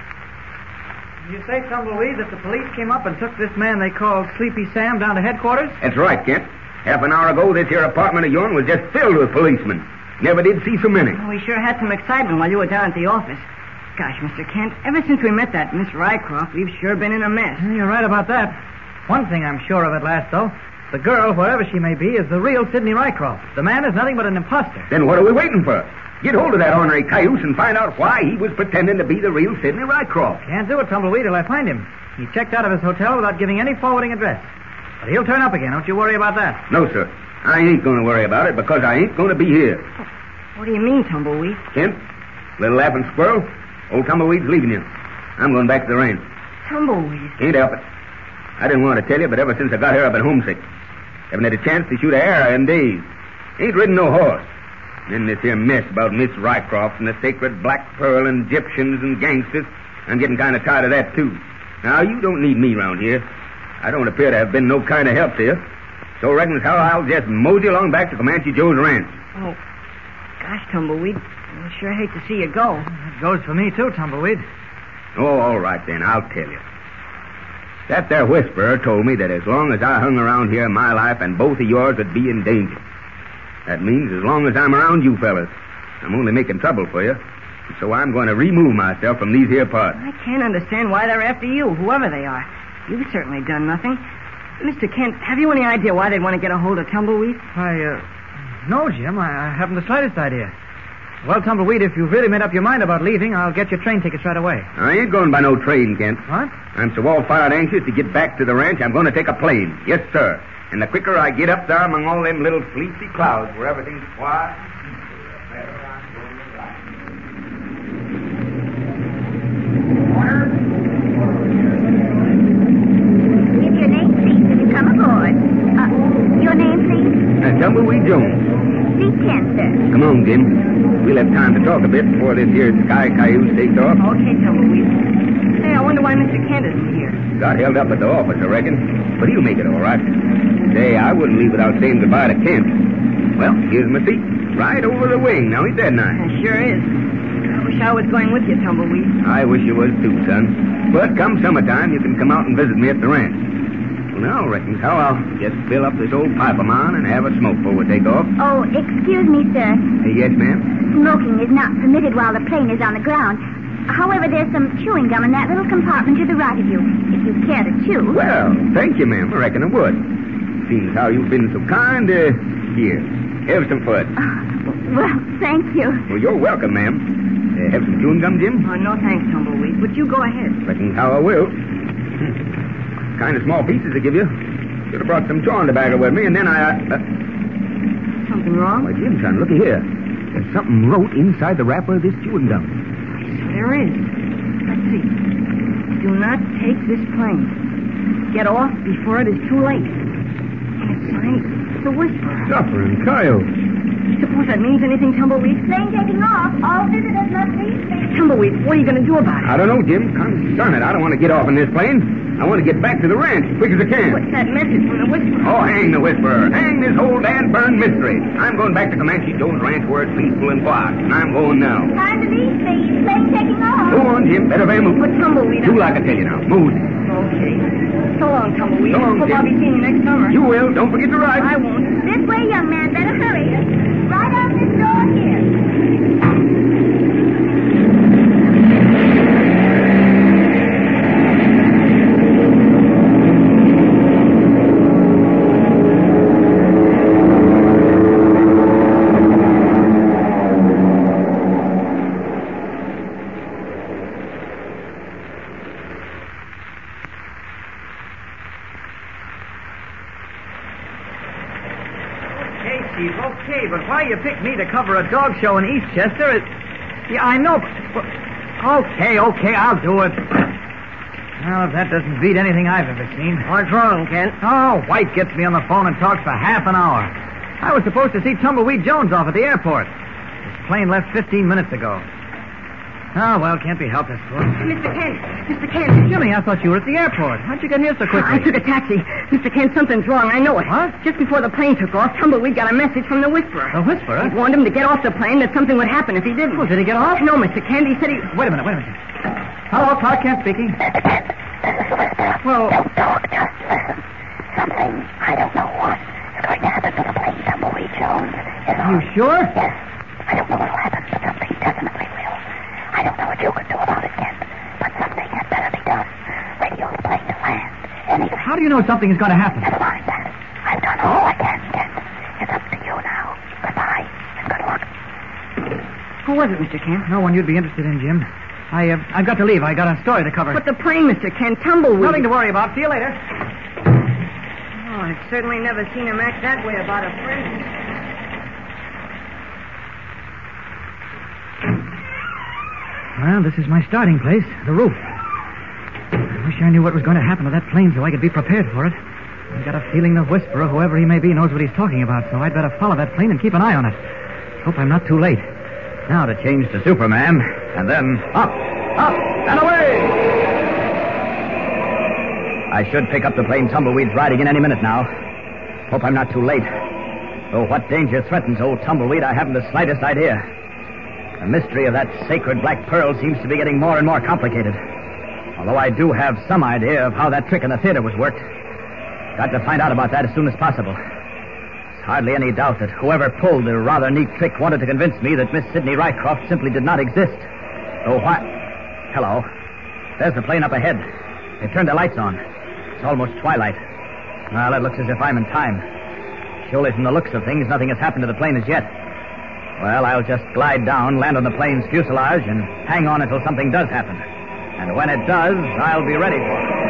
You say, Tumbleweed, that the police came up and took this man they called Sleepy Sam down to headquarters? That's right, Kent. Half an hour ago, this here apartment of yourn was just filled with policemen. Never did see so many. Well, we sure had some excitement while you were down at the office. Gosh, Mr. Kent, ever since we met that Miss Rycroft, we've sure been in a mess. You're right about that. One thing I'm sure of at last, though. The girl, wherever she may be, is the real Sidney Rycroft. The man is nothing but an imposter. Then what are we waiting for? Get hold of that ornery cayuse and find out why he was pretending to be the real Sidney Rycroft. Can't do it, Tumbleweed, till I find him. He checked out of his hotel without giving any forwarding address. But he'll turn up again. Don't you worry about that. No, sir. I ain't going to worry about it because I ain't going to be here. What do you mean, Tumbleweed? Kent, little laughing squirrel, old Tumbleweed's leaving you. I'm going back to the ranch. Tumbleweed? Can't help it. I didn't want to tell you, but ever since I got here, I've been homesick. Haven't had a chance to shoot a hare in days. Ain't ridden no horse. Then this here mess about Miss Rycroft and the sacred Black Pearl and Egyptians and gangsters. I'm getting kind of tired of that, too. Now, you don't need me round here. I don't appear to have been no kind of help to you. So reckon as how I'll just mosey along back to Comanche Joe's ranch. Oh, gosh, Tumbleweed. I sure hate to see you go. That goes for me, too, Tumbleweed. Oh, all right, then. I'll tell you. That there Whisperer told me that as long as I hung around here, my life and both of yours would be in danger. That means as long as I'm around you fellas, I'm only making trouble for you. So I'm going to remove myself from these here parts. I can't understand why they're after you, whoever they are. You've certainly done nothing. Mr. Kent, have you any idea why they'd want to get a hold of Tumbleweed? No, Jim. I haven't the slightest idea. Well, Tumbleweed, if you've really made up your mind about leaving, I'll get your train tickets right away. I ain't going by no train, Kent. What? I'm so all-fired anxious to get back to the ranch, I'm going to take a plane. Yes, sir. And the quicker I get up there among all them little fleecy clouds where everything's quiet, the better I'm going to ride. Give your name, please, when you come aboard. Your name, please? Tumbleweed Jones. see Ken, sir. Come on, Jim. We'll have time to talk a bit before this here sky cayuse takes off. Okay, Tumbleweed. Hey, I wonder why Mr. Kent isn't here. Got held up at the office, I reckon. But he'll make it all right. Say, I wouldn't leave without saying goodbye to Kent. Well, here's my seat. Right over the wing. Now, ain't that nice? It sure is. I wish I was going with you, Tumbleweed. I wish you was too, son. But come summertime, you can come out and visit me at the ranch. Well, now, reckons how I'll just fill up this old pipe of mine and have a smoke before we take off. Oh, excuse me, sir. Yes, ma'am? Smoking is not permitted while the plane is on the ground. However, there's some chewing gum in that little compartment to the right of you, if you care to chew. Well, thank you, ma'am. I reckon I would. Seems how you've been so kind. Here, have some fud. Well, thank you. Well, you're welcome, ma'am. Have some chewing gum, Jim? Oh, no thanks, Tumbleweed. But you go ahead. Reckon how I will. Kind of small pieces to give you. Should have brought some chewing tobacco with me, and then Something wrong? Why, Jim, son, looky here. There's something wrote inside the wrapper of this chewing gum. There is. Let's see. Do not take this plane. Get off before it is too late. And it's signed The Whisperer. Suffering coyote. Suppose that means anything, Tumbleweed? Plane taking off. All visitors must leave. Tumbleweed, what are you going to do about it? I don't know, Jim. Concern it. I don't want to get off in this plane. I want to get back to the ranch as quick as I can. What's that message from the Whisperer? Oh, hang the Whisperer. Hang this whole damn burned mystery. I'm going back to Comanche Joe's ranch where it's peaceful and quiet. And I'm going now. Time to leave, please. Plane taking off. Go on, Jim. Better move. But Tumbleweed... Do like I tell you now. Move. Okay. So long, Tumbleweed. So long, Hope Jim. I'll be seeing you next summer. You will. Don't forget to ride. I won't. This way, young man. Better hurry. Right out this door here. Okay, but why you picked me to cover a dog show in Eastchester? Yeah, I know, but... Okay, I'll do it. Well, if that doesn't beat anything I've ever seen. What's wrong, Kent? Oh, White gets me on the phone and talks for half an hour. I was supposed to see Tumbleweed Jones off at the airport. His plane left 15 minutes ago. Oh, well, can't be helped, I suppose. Mr. Kent. Jimmy, I thought you were at the airport. How'd you get here so quickly? I took a taxi. Mr. Kent, something's wrong. I know it. What? Just before the plane took off, Tumbleweed got a message from the Whisperer. The Whisperer? He warned him to get off the plane, that something would happen if he didn't. Well, did he get off? No, Mr. Kent. He said he... Wait a minute. Hello, Clark Kent speaking. Well... Don't talk, just listen. Something, I don't know what, is going to happen to the plane, Tumbleweed Jones. You sure? Yes. I don't know what'll happen, but something definitely will. I don't know what you can do about it, Kent, but something had better be done. Radio the plane to land. Anyway. How do you know something is going to happen? Never mind that. I've done all I can, Kent. It's up to you now. Goodbye, and good luck. Who was it, Mr. Kent? No one you'd be interested in, Jim. I've got to leave. I got a story to cover. But the plane, Mr. Kent, Tumbleweed. Nothing to worry about. See you later. Oh, I've certainly never seen him act that way about a friend. Well, this is my starting place, the roof. I wish I knew what was going to happen to that plane so I could be prepared for it. I've got a feeling the Whisperer, whoever he may be, knows what he's talking about, so I'd better follow that plane and keep an eye on it. Hope I'm not too late. Now to change to Superman, and then up, and away! I should pick up the plane Tumbleweed's riding in any minute now. Hope I'm not too late. Though what danger threatens old Tumbleweed, I haven't the slightest idea. The mystery of that sacred black pearl seems to be getting more and more complicated. Although I do have some idea of how that trick in the theater was worked. Got to find out about that as soon as possible. There's hardly any doubt that whoever pulled the rather neat trick wanted to convince me that Miss Sidney Rycroft simply did not exist. Oh, what? Hello. There's the plane up ahead. They've turned the lights on. It's almost twilight. Well, it looks as if I'm in time. Surely from the looks of things, nothing has happened to the plane as yet. Well, I'll just glide down, land on the plane's fuselage, and hang on until something does happen. And when it does, I'll be ready for it.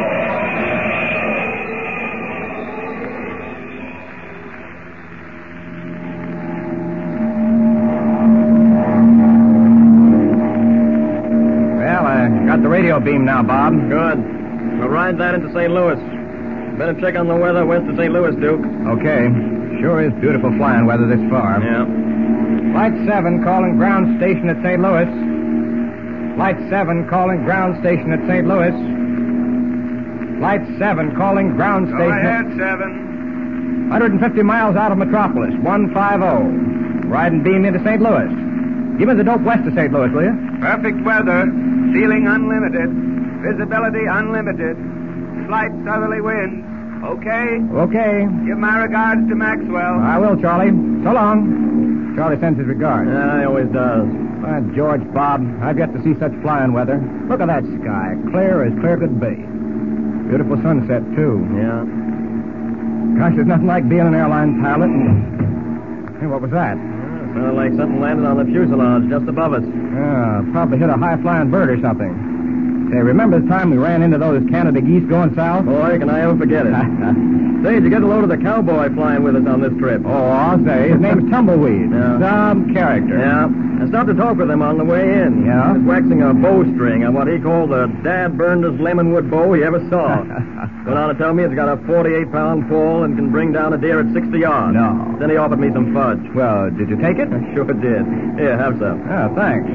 Well, I got the radio beam now, Bob. Good. We'll ride that into St. Louis. Better check on the weather west of St. Louis, Duke. Okay. Sure is beautiful flying weather this far. Yeah. Flight 7 calling ground station at St. Louis. Flight 7 calling ground station at St. Louis. Flight 7 calling ground station. Go ahead, 7. 150 miles out of Metropolis, 150. Riding beam into St. Louis. Give me the dope west of St. Louis, will you? Perfect weather. Ceiling unlimited. Visibility unlimited. Slight southerly wind. Okay? Okay. Give my regards to Maxwell. I will, Charlie. So long. Charlie sends his regards. Yeah, he always does. By George, Bob, I've yet to see such flying weather. Look at that sky. Clear as clear could be. Beautiful sunset, too. Yeah. Gosh, there's nothing like being an airline pilot. Hey, what was that? Sounded like something landed on the fuselage just above us. Yeah, probably hit a high-flying bird or something. Say, remember the time we ran into those Canada geese going south? Boy, can I ever forget it. Say, did you get a load of the cowboy flying with us on this trip? Oh, I'll say. His name's Tumbleweed. Yeah. Some character. Yeah. I stopped to talk with him on the way in. Yeah? He was waxing a bowstring on what he called the dad-burnedest lemonwood bow he ever saw. Went on to tell me it's got a 48-pound fall and can bring down a deer at 60 yards. No. Then he offered me some fudge. Well, did you take it? I sure did. Here, have some. Yeah, thanks.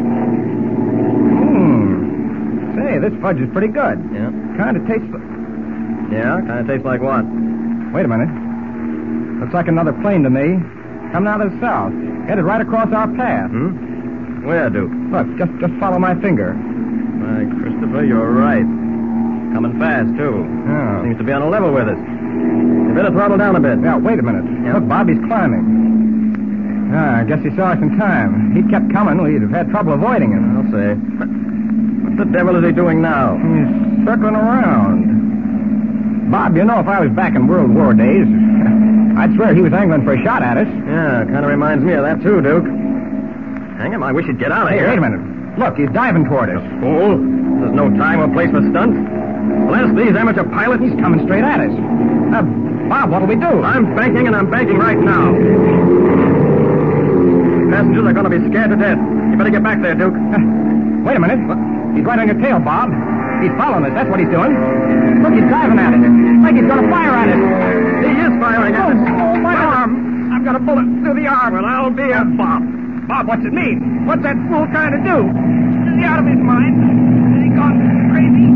Say, this fudge is pretty good. Yeah? Kind of tastes... Yeah? Kind of tastes like what? Wait a minute. Looks like another plane to me. Coming out of the south. Headed right across our path. Where, Duke? Look, just follow my finger. Why, Christopher, you're right. Coming fast, too. Yeah. Seems to be on a level with us. You better throttle down a bit. Yeah, wait a minute. Yeah. Look, Bobby's climbing. I guess he saw us in time. He kept coming. We'd have had trouble avoiding him. I'll say. What the devil is he doing now? He's circling around. Bob, you know, if I was back in World War days, I'd swear he was angling for a shot at us. Yeah, kind of reminds me of that, too, Duke. Hang him, I wish he'd get out of here. Wait a minute. Look, he's diving toward us. Fool. There's no time or place for stunts. Bless these amateur pilots. He's coming straight at us. Bob, what'll we do? I'm banking, and I'm banking right now. Passengers are going to be scared to death. You better get back there, Duke. Wait a minute. He's right on your tail, Bob. He's following us. That's what he's doing. Look, he's driving at us. Like he's going to fire at us. He is firing at us. Oh, my arm. I've got a bullet through the arm. Well, I'll be a... Bob, what's it mean? What's that fool trying to do? Is he out of his mind? Is he gone crazy?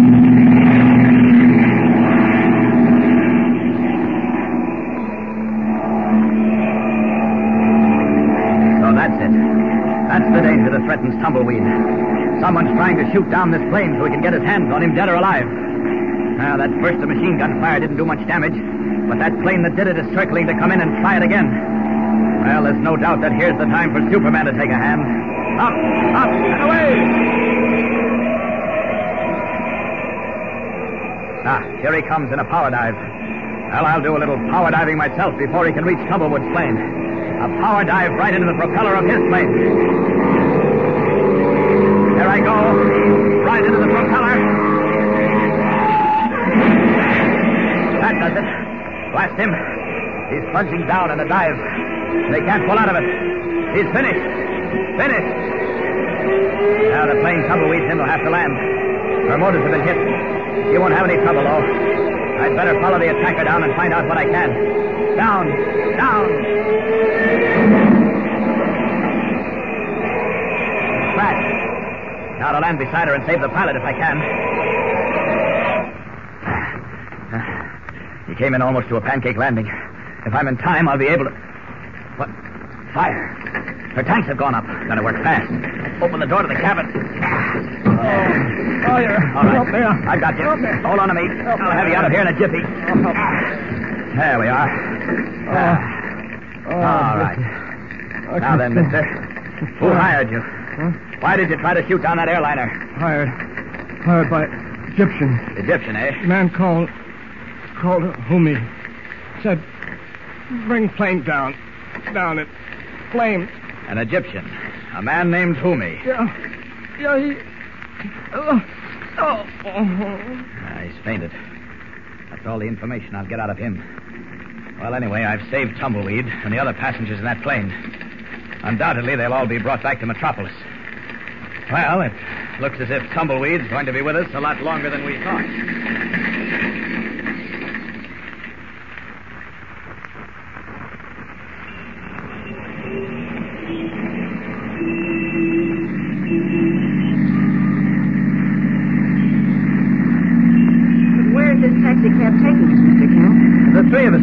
So that's it. That's the danger that threatens Tumbleweed. Someone's trying to shoot down this plane so he can get his hands on him, dead or alive. Now, that burst of machine gun fire didn't do much damage, but that plane that did it is circling to come in and try it again. Well, there's no doubt that here's the time for Superman to take a hand. Up, and away! Here he comes in a power dive. Well, I'll do a little power diving myself before he can reach Tumblewood's plane. A power dive right into the propeller of his plane. There I go. Right into the propeller. That does it. Blast him. He's plunging down in a dive. They can't pull out of it. He's finished. Finished. Now the plane Tumbleweed's in will have to land. Her motors have been hit. You won't have any trouble, though. I'd better follow the attacker down and find out what I can. Down. Crash. Now to land beside her and save the pilot if I can. He came in almost to a pancake landing. If I'm in time, I'll be able to... What? Fire. Her tanks have gone up. Gotta work fast. Open the door to the cabin. Oh, you're all right. up there. I got you. Hold on to me. I'll have you out of here in a jiffy. There we are. All right. Now then, mister. Who hired you? Huh? Why did you try to shoot down that airliner? Hired by Egyptian. Egyptian, eh? Man called Humi. Said, bring plane down. Down it. Flame. An Egyptian. A man named Humi. Yeah, he... He's fainted. That's all the information I'll get out of him. Well, anyway, I've saved Tumbleweed and the other passengers in that plane. Undoubtedly, they'll all be brought back to Metropolis. Well, it looks as if Tumbleweed's going to be with us a lot longer than we thought.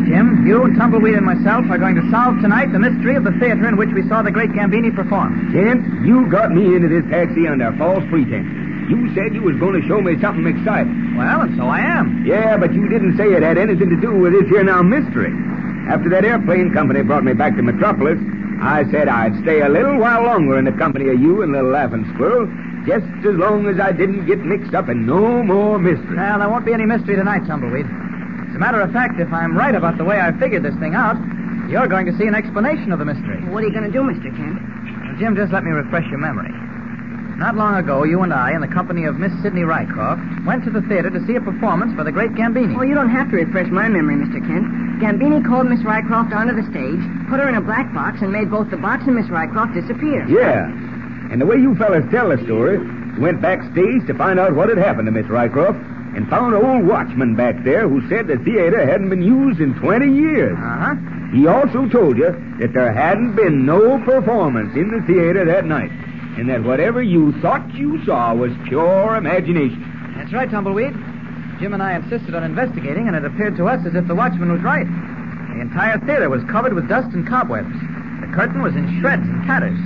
Jim. You, Tumbleweed, and myself are going to solve tonight the mystery of the theater in which we saw the great Gambini perform. Kent, you got me into this taxi under false pretense. You said you was going to show me something exciting. Well, and so I am. Yeah, but you didn't say it had anything to do with this here now mystery. After that airplane company brought me back to Metropolis, I said I'd stay a little while longer in the company of you and Little Laughing Squirrel, just as long as I didn't get mixed up in no more mystery. Well, there won't be any mystery tonight, Tumbleweed. As a matter of fact, if I'm right about the way I figured this thing out, you're going to see an explanation of the mystery. What are you going to do, Mr. Kent? Well, Jim, just let me refresh your memory. Not long ago, you and I, in the company of Miss Sidney Rycroft, went to the theater to see a performance by the great Gambini. Oh, you don't have to refresh my memory, Mr. Kent. Gambini called Miss Rycroft onto the stage, put her in a black box, and made both the box and Miss Rycroft disappear. Yeah. And the way you fellas tell the story, you went backstage to find out what had happened to Miss Rycroft and found an old watchman back there who said the theater hadn't been used in 20 years. Uh-huh. He also told you that there hadn't been no performance in the theater that night, and that whatever you thought you saw was pure imagination. That's right, Tumbleweed. Jim and I insisted on investigating, and it appeared to us as if the watchman was right. The entire theater was covered with dust and cobwebs. The curtain was in shreds and tatters.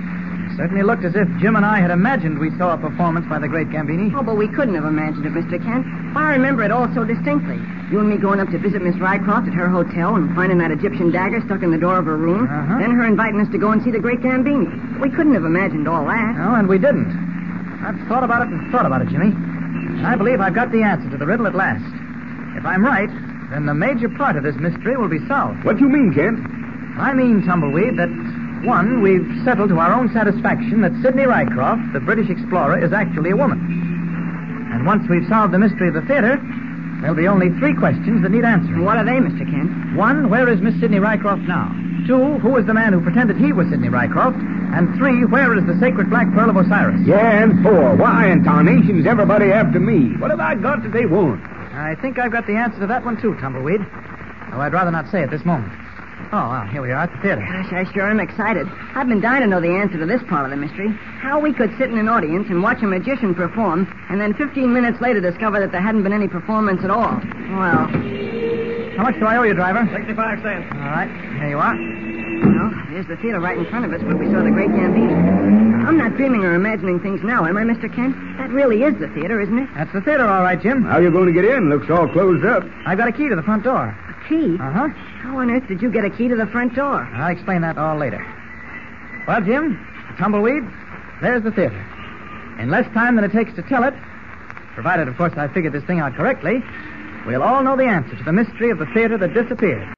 It certainly looked as if Jim and I had imagined we saw a performance by the great Gambini. Oh, but we couldn't have imagined it, Mr. Kent. I remember it all so distinctly. You and me going up to visit Miss Rycroft at her hotel and finding that Egyptian dagger stuck in the door of her room. Uh-huh. Then her inviting us to go and see the great Gambini. We couldn't have imagined all that. No, and we didn't. I've thought about it and thought about it, Jimmy. And I believe I've got the answer to the riddle at last. If I'm right, then the major part of this mystery will be solved. What do you mean, Kent? I mean, Tumbleweed, that, one, we've settled to our own satisfaction that Sidney Rycroft, the British explorer, is actually a woman. And once we've solved the mystery of the theater, there'll be only 3 questions that need answering. What are they, Mr. Kent? 1, where is Miss Sidney Rycroft now? 2, who is the man who pretended he was Sidney Rycroft? And 3, where is the sacred black pearl of Osiris? Yeah, and 4, why in tarnation's everybody after me? What have I got that they won't? I think I've got the answer to that one, too, Tumbleweed. Though I'd rather not say at this moment. Oh, well, here we are at the theater. Gosh, I sure am excited. I've been dying to know the answer to this part of the mystery. How we could sit in an audience and watch a magician perform, and then 15 minutes later discover that there hadn't been any performance at all. Well... How much do I owe you, driver? 65 cents. All right, here you are. Well, there's the theater right in front of us where we saw the great Gambini. I'm not dreaming or imagining things now, am I, Mr. Kent? That really is the theater, isn't it? That's the theater, all right, Jim. How you going to get in? Looks all closed up. I've got a key to the front door. A key? Uh-huh. How on earth did you get a key to the front door? I'll explain that all later. Well, Jim, Tumbleweed, there's the theater. In less time than it takes to tell it, provided, of course, I figured this thing out correctly, we'll all know the answer to the mystery of the theater that disappeared.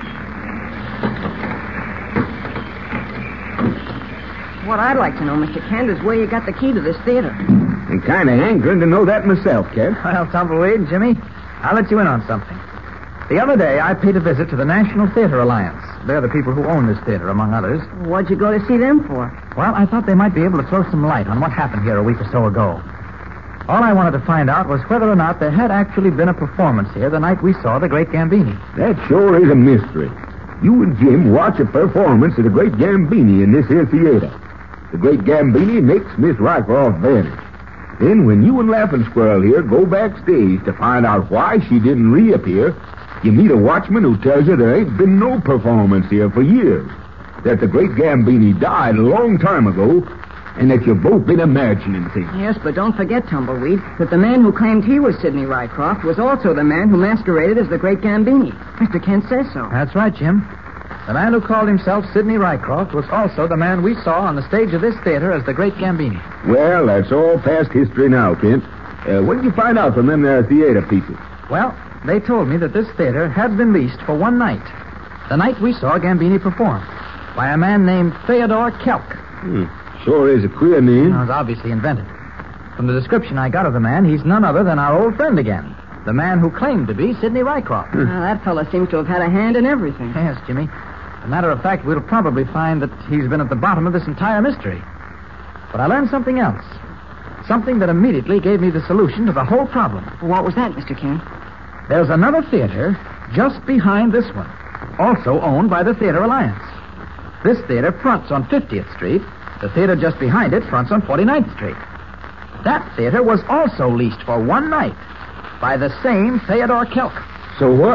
What I'd like to know, Mr. Kent, is where you got the key to this theater. I'm kind of hankering to know that myself, Kent. Well, Tumbleweed, Jimmy, I'll let you in on something. The other day, I paid a visit to the National Theater Alliance. They're the people who own this theater, among others. What'd you go to see them for? Well, I thought they might be able to throw some light on what happened here a week or so ago. All I wanted to find out was whether or not there had actually been a performance here the night we saw the great Gambini. That sure is a mystery. You and Jim watch a performance of the great Gambini in this here theater. The great Gambini makes Miss Rycroft vanish. Then when you and Laughing Squirrel here go backstage to find out why she didn't reappear, you meet a watchman who tells you there ain't been no performance here for years, that the great Gambini died a long time ago, and that you've both been imagining things. Yes, but don't forget, Tumbleweed, that the man who claimed he was Sidney Rycroft was also the man who masqueraded as the great Gambini. Mr. Kent says so. That's right, Jim. The man who called himself Sidney Rycroft was also the man we saw on the stage of this theater as the great Gambini. Well, that's all past history now, Kent. What did you find out from them there theater people? Well, they told me that this theater had been leased for one night. The night we saw Gambini perform. By a man named Theodore Kelk. Sure is a queer name. It was obviously invented. From the description I got of the man, he's none other than our old friend again. The man who claimed to be Sidney Rycroft. Well, that fellow seems to have had a hand in everything. Yes, Jimmy. As a matter of fact, we'll probably find that he's been at the bottom of this entire mystery. But I learned something else. Something that immediately gave me the solution to the whole problem. What was that, Mr. Kent? There's another theater just behind this one, also owned by the Theater Alliance. This theater fronts on 50th Street. The theater just behind it fronts on 49th Street. That theater was also leased for one night by the same Theodore Kelk. So what?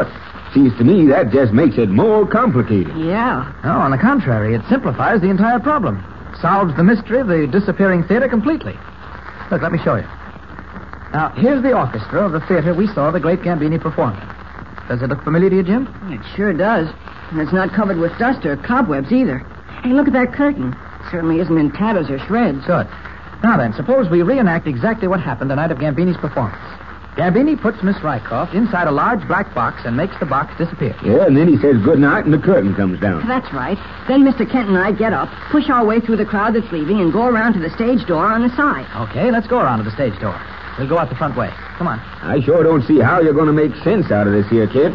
Seems to me that just makes it more complicated. Yeah. No, on the contrary, it simplifies the entire problem. Solves the mystery of the disappearing theater completely. Look, let me show you. Now, here's the orchestra of the theater we saw the great Gambini perform in. Does it look familiar to you, Jim? It sure does. And it's not covered with dust or cobwebs either. Hey, look at that curtain. It certainly isn't in tatters or shreds. Good. Now then, suppose we reenact exactly what happened the night of Gambini's performance. Gambini puts Miss Rycroft inside a large black box and makes the box disappear. Yeah, and then he says goodnight and the curtain comes down. That's right. Then Mr. Kent and I get up, push our way through the crowd that's leaving, and go around to the stage door on the side. Okay, let's go around to the stage door. We'll go out the front way. Come on. I sure don't see how you're going to make sense out of this here, kid.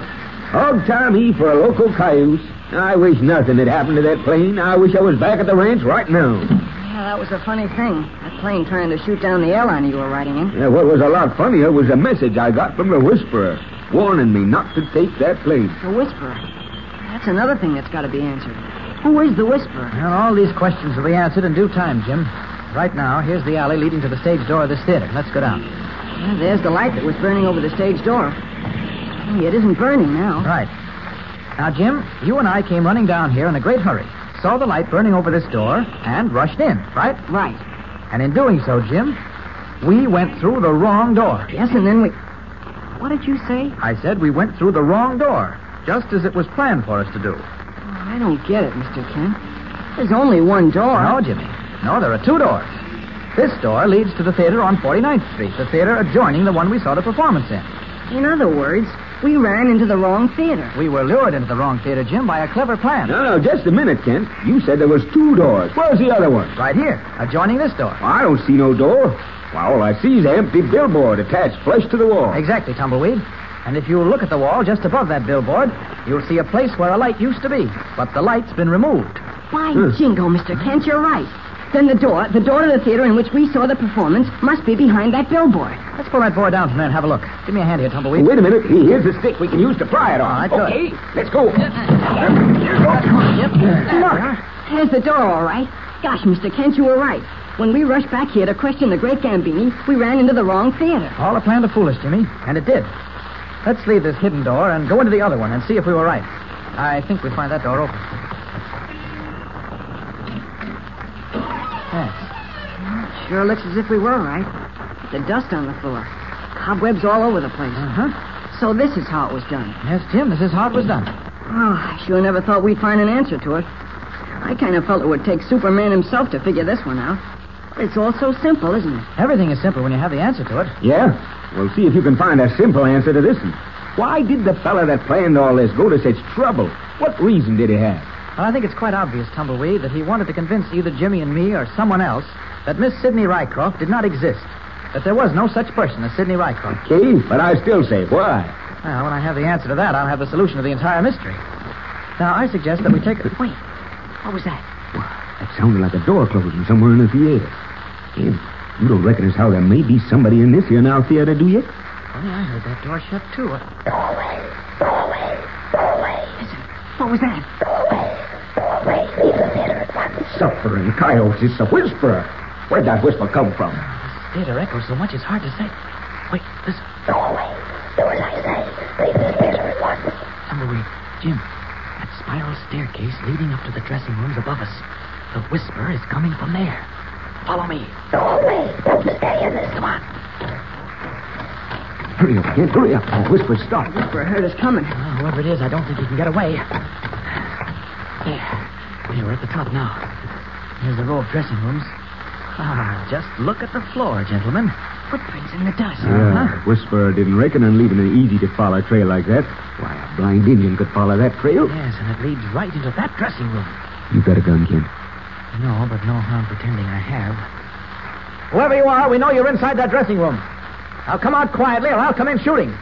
Hog time E for a local cayuse. I wish nothing had happened to that plane. I wish I was back at the ranch right now. Yeah, that was a funny thing. That plane trying to shoot down the airliner you were riding in. Yeah, what was a lot funnier was a message I got from the Whisperer, warning me not to take that plane. The Whisperer? That's another thing that's got to be answered. Who is the Whisperer? Well, all these questions will be answered in due time, Jim. Right now, here's the alley leading to the stage door of this theater. Let's go down. Yeah, there's the light that was burning over the stage door. Hey, it isn't burning now. Right. Now, Jim, you and I came running down here in a great hurry, saw the light burning over this door, and rushed in, right? Right. And in doing so, Jim, we went through the wrong door. Yes, and then we... What did you say? I said we went through the wrong door, just as it was planned for us to do. I don't get it, Mr. Kent. There's only one door. No, Jimmy. No, there are two doors. This door leads to the theater on 49th Street, the theater adjoining the one we saw the performance in. In other words, we ran into the wrong theater. We were lured into the wrong theater, Jim, by a clever plan. No, just a minute, Kent. You said there was two doors. Where's the other one? Right here, adjoining this door. Well, I don't see no door. Well, all I see is an empty billboard attached flush to the wall. Exactly, Tumbleweed. And if you look at the wall just above that billboard, you'll see a place where a light used to be. But the light's been removed. By jingo, Mr. Kent, you're right. Then the door to the theater in which we saw the performance must be behind that billboard. Let's pull that board down from there and have a look. Give me a hand here, Tumbleweed. Wait a minute. Here's the stick we can use to pry it on. All right, good. Okay, let's go. Yep. Look, there's the door, all right. Gosh, Mr. Kent, you were right. When we rushed back here to question the great Gambini, we ran into the wrong theater. All a plan to fool us, Jimmy. And it did. Let's leave this hidden door and go into the other one and see if we were right. I think we find that door open. Yes. Sure looks as if we were right. The dust on the floor. Cobwebs all over the place. Uh-huh. So this is how it was done. Yes, Jim, this is how it was done. Oh, I sure never thought we'd find an answer to it. I kind of felt it would take Superman himself to figure this one out. It's all so simple, isn't it? Everything is simple when you have the answer to it. Yeah? Well, see if you can find a simple answer to this one. Why did the fella that planned all this go to such trouble? What reason did he have? Well, I think it's quite obvious, Tumbleweed, that he wanted to convince either Jimmy and me or someone else that Miss Sidney Rycroft did not exist. That there was no such person as Sidney Rycroft. Okay, but I still say, why? Well, when I have the answer to that, I'll have the solution to the entire mystery. Now, I suggest that we take it... Wait, what was that? That sounded like a door closing somewhere in the theater. Hey, you don't reckon as how there may be somebody in this here now theater, do you? Well, I heard that door shut, too. Doorway. Listen, what was that? Doorway. Leave the theater at once. Suffering coyotes, it's a whisperer. Where'd that whisper come from? This theater echoes so much it's hard to say. Wait, listen. Doorway. Do as I say. Leave the theater at once. Tumbleweed, Jim, that spiral staircase leading up to the dressing rooms above us. The whisper is coming from there. Follow me. Doorway. Don't stay in this. Come on. Hurry up, kid, hurry up. The whisper stopped. The whisperer heard us coming. Well, whoever it is, I don't think he can get away. There. We're at the top now. Here's the row of dressing rooms. Ah, just look at the floor, gentlemen. Footprints in the dust. The whisperer didn't reckon on leaving an easy-to-follow trail like that. Why, a blind Indian could follow that trail. Yes, and it leads right into that dressing room. You got a gun, kid? No, but no harm pretending I have. Whoever you are, we know you're inside that dressing room. Now come out quietly or I'll come in shooting.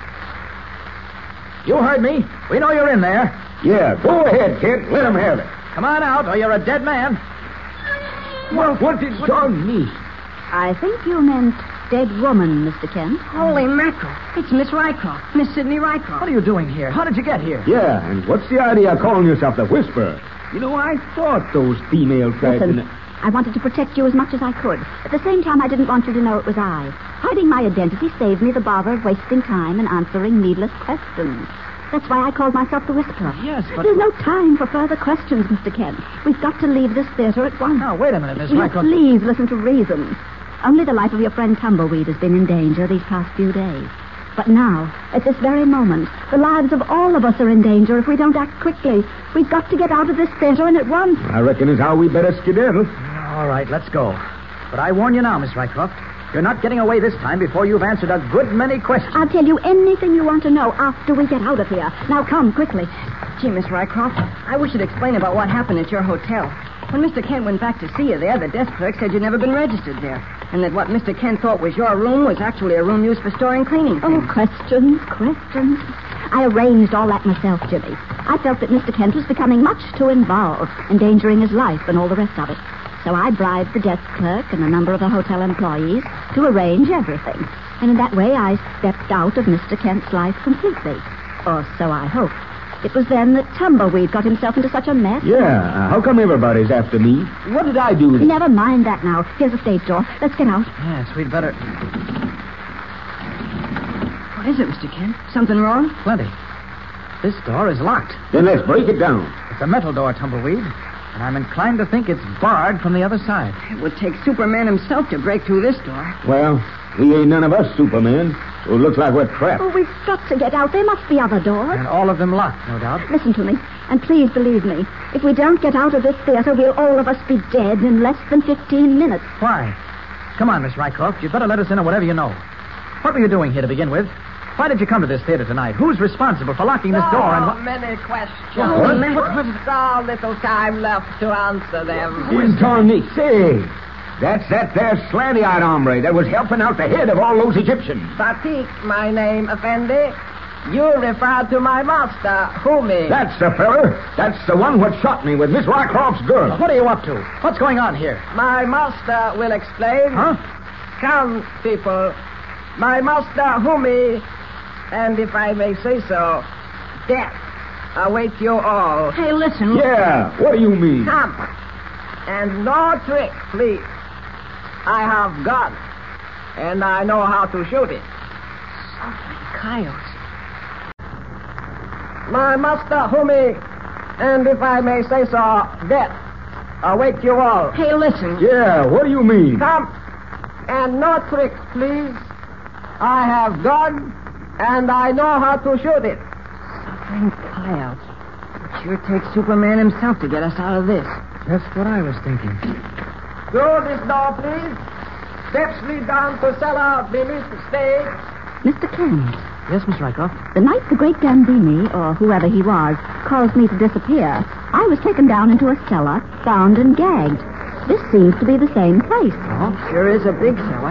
You heard me. We know you're in there. Yeah, go ahead, kid. Let him have it. Come on out or you're a dead man. Well, what did John mean? I think you meant dead woman, Mr. Kent. Holy mackerel. It's Miss Rycroft. Miss Sidney Rycroft. What are you doing here? How did you get here? Yeah, and what's the idea of calling yourself the Whisperer? You know, I thought those female tried Listen, to... I wanted to protect you as much as I could. At the same time, I didn't want you to know it was I. Hiding my identity saved me the bother of wasting time and answering needless questions. That's why I called myself the Whisperer. Yes, but... There's no time for further questions, Mr. Kent. We've got to leave this theater at once. Now, wait a minute, Miss Will you Rycroft. please listen to reason. Only the life of your friend Tumbleweed has been in danger these past few days. But now, at this very moment, the lives of all of us are in danger if we don't act quickly. We've got to get out of this theater and at once. I reckon it's how we better skedaddle. All right, let's go. But I warn you now, Miss Rycroft. You're not getting away this time before you've answered a good many questions. I'll tell you anything you want to know after we get out of here. Now, come, quickly. Gee, Miss Rycroft, I wish you'd explain about what happened at your hotel. When Mr. Kent went back to see you there, the desk clerk said you'd never been registered there, and that what Mr. Kent thought was your room was actually a room used for storing cleaning things. Oh, questions. I arranged all that myself, Jimmy. I felt that Mr. Kent was becoming much too involved, endangering his life and all the rest of it. So I bribed the desk clerk and a number of the hotel employees to arrange everything. And in that way, I stepped out of Mr. Kent's life completely. Or so I hoped. It was then that Tumbleweed got himself into such a mess. Yeah, how come everybody's after me? What did I do? Never mind that now. Here's the stage door. Let's get out. Yes, we'd better... What is it, Mr. Kent? Something wrong? Plenty. This door is locked. Then let's break it down. It's a metal door, Tumbleweed. And I'm inclined to think it's barred from the other side. It would take Superman himself to break through this door. Well, we ain't none of us Superman. So it looks like we're trapped. Oh, we've got to get out. There must be other doors. And all of them locked, no doubt. Listen to me, and please believe me. If we don't get out of this theater, we'll all of us be dead in less than 15 minutes. Why? Come on, Miss Rycroft. You'd better let us in on whatever you know. What were you doing here to begin with? Why did you come to this theater tonight? Who's responsible for locking this door? And many questions. What? So little time left to answer them. Incarnate, say... That's that there slanty-eyed hombre that was helping out the head of all those Egyptians. Batik, my name, Effendi. You refer to my master, Humi. That's the feller. That's the one what shot me with Miss Rycroft's girl. What are you up to? What's going on here? My master will explain. Huh? Come, people. My master, Humi, and if I may say so, death awaits you all. Hey, listen. Yeah, what do you mean? Come. And no trick, please. I have gun, and I know how to shoot it. Coyotes. My master, Humi, and if I may say so, death awaits you all. Hey, listen. Yeah, what do you mean? Come, and no tricks, please. I have gun, and I know how to shoot it. Suffering coyotes. It sure takes Superman himself to get us out of this. That's what I was thinking. Through this door, please. Steps lead down to cellar beneath the stage. Mr. Kent. Yes, Miss Rycroft? The night the great Gambini, or whoever he was, caused me to disappear, I was taken down into a cellar, bound and gagged. This seems to be the same place. Oh, sure is a big cellar.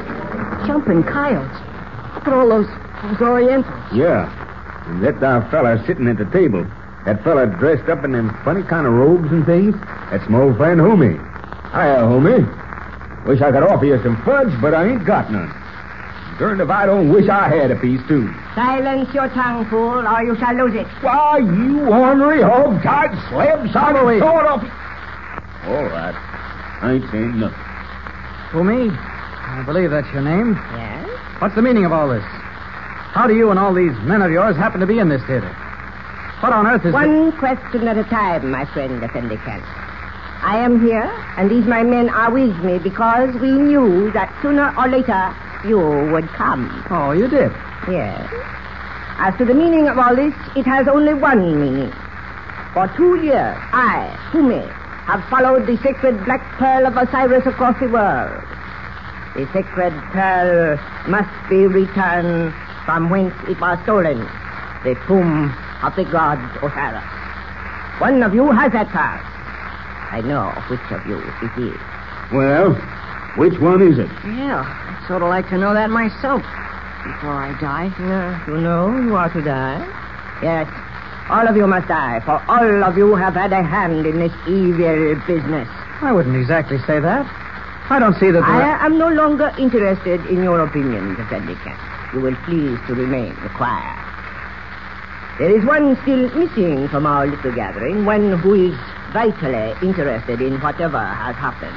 Jumping coyotes. Look at all those Orientals. Yeah. And that there fella sitting at the table. That fella dressed up in them funny kind of robes and things. That's my old friend Humi. Hiya, Humi. Wish I could offer you some fudge, but I ain't got none. Darned if I don't wish I had a piece, too. Silence your tongue, fool, or you shall lose it. Why, you ornery, hog-tied, slab-sided sort of... All right. I ain't saying nothing. Humi, I believe that's your name. Yes? What's the meaning of all this? How do you and all these men of yours happen to be in this theater? What on earth is... One question at a time, my friend, Effendi Kent. I am here, and these my men are with me because we knew that sooner or later you would come. Oh, you did? Yes. As to the meaning of all this, it has only one meaning. For 2 years, I, Humi, have followed the sacred black pearl of Osiris across the world. The sacred pearl must be returned from whence it was stolen, the tomb of the god Osiris. One of you has that pearl. I know which of you it is. Well, which one is it? Yeah, I'd sort of like to know that myself before I die. You know you are to die? Yes, all of you must die, for all of you have had a hand in this evil business. I wouldn't exactly say that. I don't see that I am no longer interested in your opinions, Effendi Kent. You will please to remain quiet. There is one still missing from our little gathering, one who is vitally interested in whatever has happened.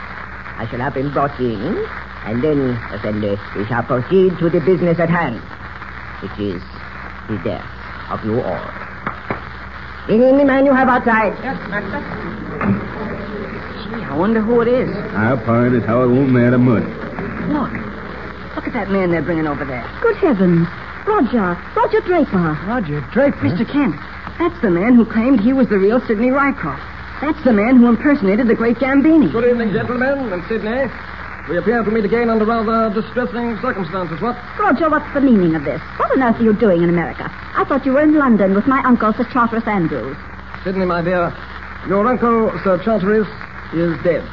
I shall have him brought in, and then, Effendi, we shall proceed to the business at hand, which is the death of you all. Bring in the man you have outside. Yes, master. Gee, I wonder who it is. I'll part is how I won't matter much. Look at that man they're bringing over there. Good heavens. Roger Draper. Roger Draper? Mr. Kent, that's the man who claimed he was the real Sidney Rycroft. That's the man who impersonated the great Gambini. Good evening, gentlemen, and Sidney. We appear to meet again under rather distressing circumstances, what? Roger, what's the meaning of this? What on earth are you doing in America? I thought you were in London with my uncle, Sir Charteris Andrews. Sidney, my dear, your uncle, Sir Charteris, is dead.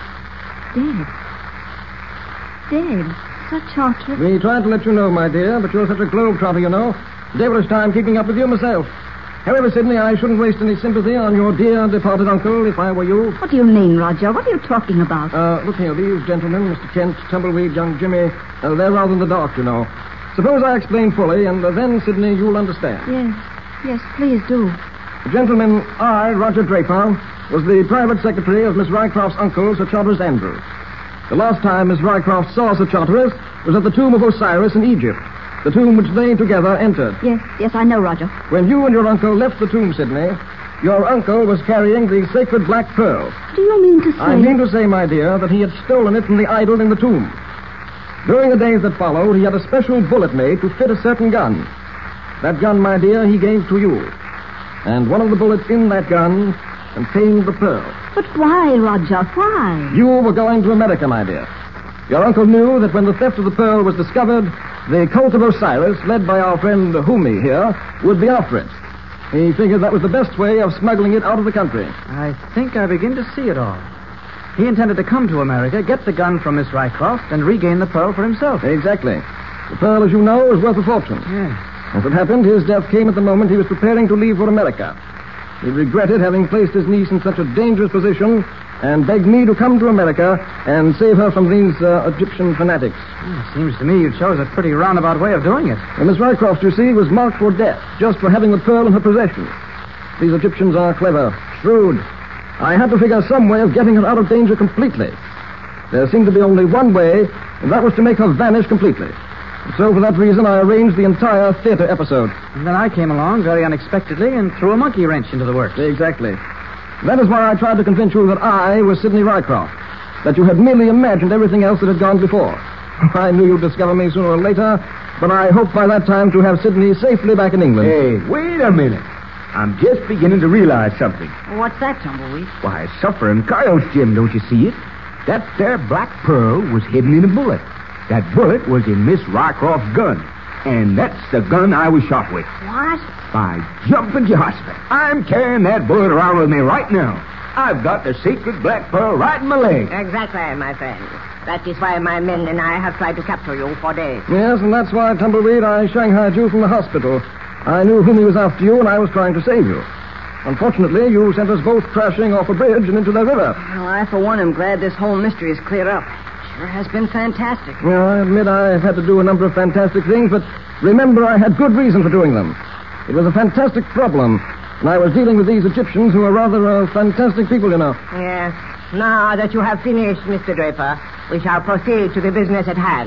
Dead? Sir Charteris? We tried to let you know, my dear, but you're such a globe-trotter, you know. Devilish time keeping up with you myself. However, Sidney, I shouldn't waste any sympathy on your dear departed uncle if I were you. What do you mean, Roger? What are you talking about? Look here, these gentlemen, Mr. Kent, Tumbleweed, young Jimmy, they're rather in the dark, you know. Suppose I explain fully, and then, Sidney, you'll understand. Yes, please do. Gentlemen, I, Roger Draper, was the private secretary of Miss Rycroft's uncle, Sir Charteris Andrews. The last time Miss Rycroft saw Sir Charteris was at the tomb of Osiris in Egypt, the tomb which they together entered. Yes, I know, Roger. When you and your uncle left the tomb, Sidney, your uncle was carrying the sacred black pearl. Do you mean to say... I mean to say, my dear, that he had stolen it from the idol in the tomb. During the days that followed, he had a special bullet made to fit a certain gun. That gun, my dear, he gave to you. And one of the bullets in that gun contained the pearl. But why, Roger, why? You were going to America, my dear. Your uncle knew that when the theft of the pearl was discovered, the cult of Osiris, led by our friend Humi here, would be after it. He figured that was the best way of smuggling it out of the country. I think I begin to see it all. He intended to come to America, get the gun from Miss Rycroft, and regain the pearl for himself. Exactly. The pearl, as you know, is worth a fortune. Yes. As it happened, his death came at the moment he was preparing to leave for America. He regretted having placed his niece in such a dangerous position and begged me to come to America and save her from these Egyptian fanatics. Seems to me you chose a pretty roundabout way of doing it. And Miss Rycroft, you see, was marked for death just for having the pearl in her possession. These Egyptians are clever, shrewd. I had to figure some way of getting her out of danger completely. There seemed to be only one way, and that was to make her vanish completely. So for that reason, I arranged the entire theater episode. And then I came along very unexpectedly and threw a monkey wrench into the works. Exactly. That is why I tried to convince you that I was Sidney Rycroft, that you had merely imagined everything else that had gone before. I knew you'd discover me sooner or later, but I hoped by that time to have Sidney safely back in England. Hey, wait a minute. I'm just beginning to realize something. What's that, Tumbleweed? Why, suffering coyotes, Jim, don't you see it? That there black pearl was hidden in a bullet. That bullet was in Miss Rycroft's gun. And that's the gun I was shot with. What? By jumping Jehoshaphat. I'm carrying that bullet around with me right now. I've got the sacred black pearl right in my leg. Exactly, my friend. That is why my men and I have tried to capture you for days. Yes, and that's why, Tumbleweed, I shanghaied you from the hospital. I knew whom he was after you, and I was trying to save you. Unfortunately, you sent us both crashing off a bridge and into the river. Well, I, for one, am glad this whole mystery is cleared up. Sure has been fantastic. Well, I admit I've had to do a number of fantastic things, but remember I had good reason for doing them. It was a fantastic problem, and I was dealing with these Egyptians who are rather fantastic people, you know. Yes. Now that you have finished, Mr. Draper, we shall proceed to the business at hand.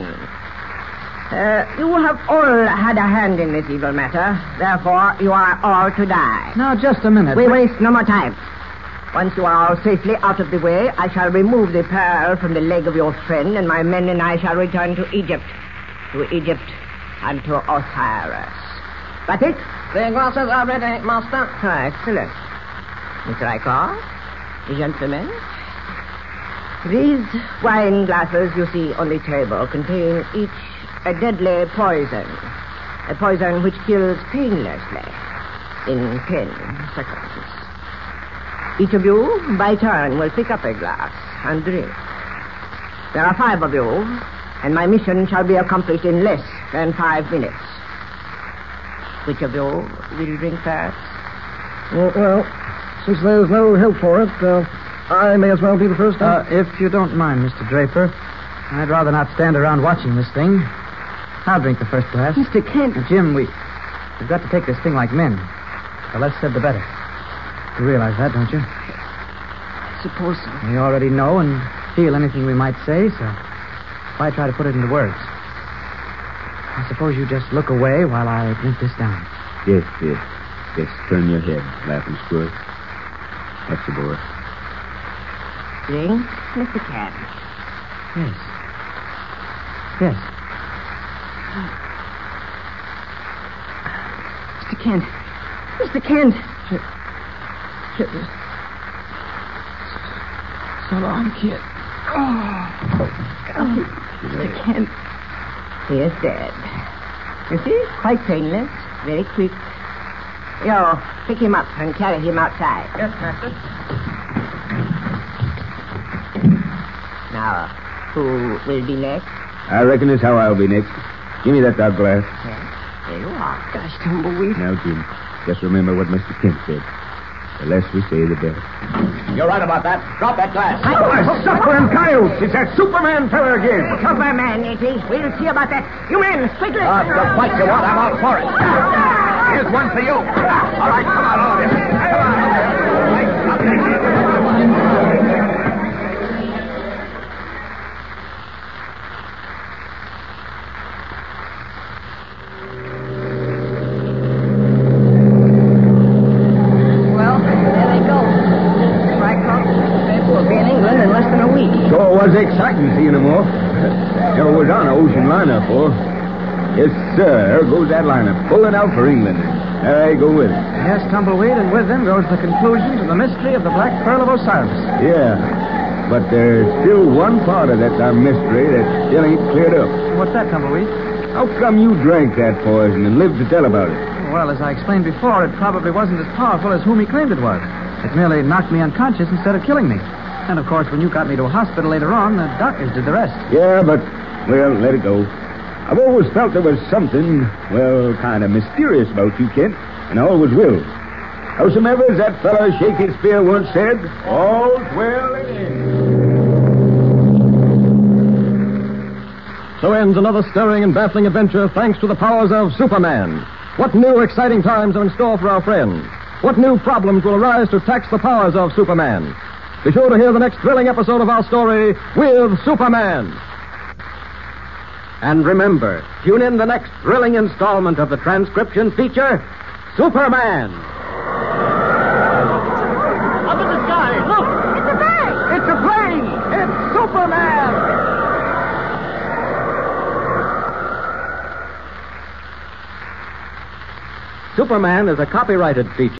You have all had a hand in this evil matter. Therefore, you are all to die. Now, just a minute. We waste no more time. Once you are all safely out of the way, I shall remove the pearl from the leg of your friend, and my men and I shall return to Egypt. To Egypt and to Osiris. That's it? The glasses are ready, Master. Oh, excellent. Mr. Rycroft, gentlemen, these wine glasses you see on the table contain each a deadly poison. A poison which kills painlessly in 10 seconds. Each of you, by turn, will pick up a glass and drink. There are 5 of you, and my mission shall be accomplished in less than 5 minutes. Which of you will drink first? Well, since there's no help for it, I may as well be the first. If you don't mind, Mr. Draper, I'd rather not stand around watching this thing. I'll drink the first glass. Mr. Kent. Jim, we've got to take this thing like men. The less said, the better. You realize that, don't you? I suppose so. We already know and feel anything we might say, so why try to put it into words? I suppose you just look away while I drink this down. Yes. Just turn your head, Laughing Squirt. That's the boy. Ring, Mr. Kent. Yes. Yes. Mr. Kent. Mr. Kent. So long, kid. Mr. Kent. He is dead. You see, quite painless, very quick. You pick him up and carry him outside. Yes, Master. Now, who will be next? I reckon it's how I'll be next. Give me that dark glass. Yes, there you are. Gosh, Tumbleweed. Now, Jim, just remember what Mr. Kent said. The less we say, the better. You're right about that. Drop that glass. Suffering coyotes! It's that Superman fella again. Superman, is he? We'll see about that. You men, quickly. The fight you want, I'm all for it. Here's one for you. All right, come on, all of you. Come on. Well, there they go. Rycroft will be in England in less than a week. Sure was exciting seeing them off. Never was on an ocean liner before. Yes, sir. There goes that liner, pulling out for England. There I go with it. Yes, Tumbleweed, and with them goes the conclusion to the mystery of the Black Pearl of Osiris. Yeah, but there's still one part of that mystery that still ain't cleared up. What's that, Tumbleweed? How come you drank that poison and lived to tell about it? Well, as I explained before, it probably wasn't as powerful as whom he claimed it was. It merely knocked me unconscious instead of killing me. And, of course, when you got me to a hospital later on, the doctors did the rest. Yeah, but, well, let it go. I've always felt there was something, well, kind of mysterious about you, Kent, and I always will. Howsomever, as that fellow Shakespeare once said, all's well in the end. So ends another stirring and baffling adventure thanks to the powers of Superman. What new exciting times are in store for our friends? What new problems will arise to tax the powers of Superman? Be sure to hear the next thrilling episode of our story with Superman. And remember, tune in the next thrilling installment of the transcription feature, Superman. Up in the sky, look! It's a bird! It's a plane! It's Superman! Superman is a copyrighted feature.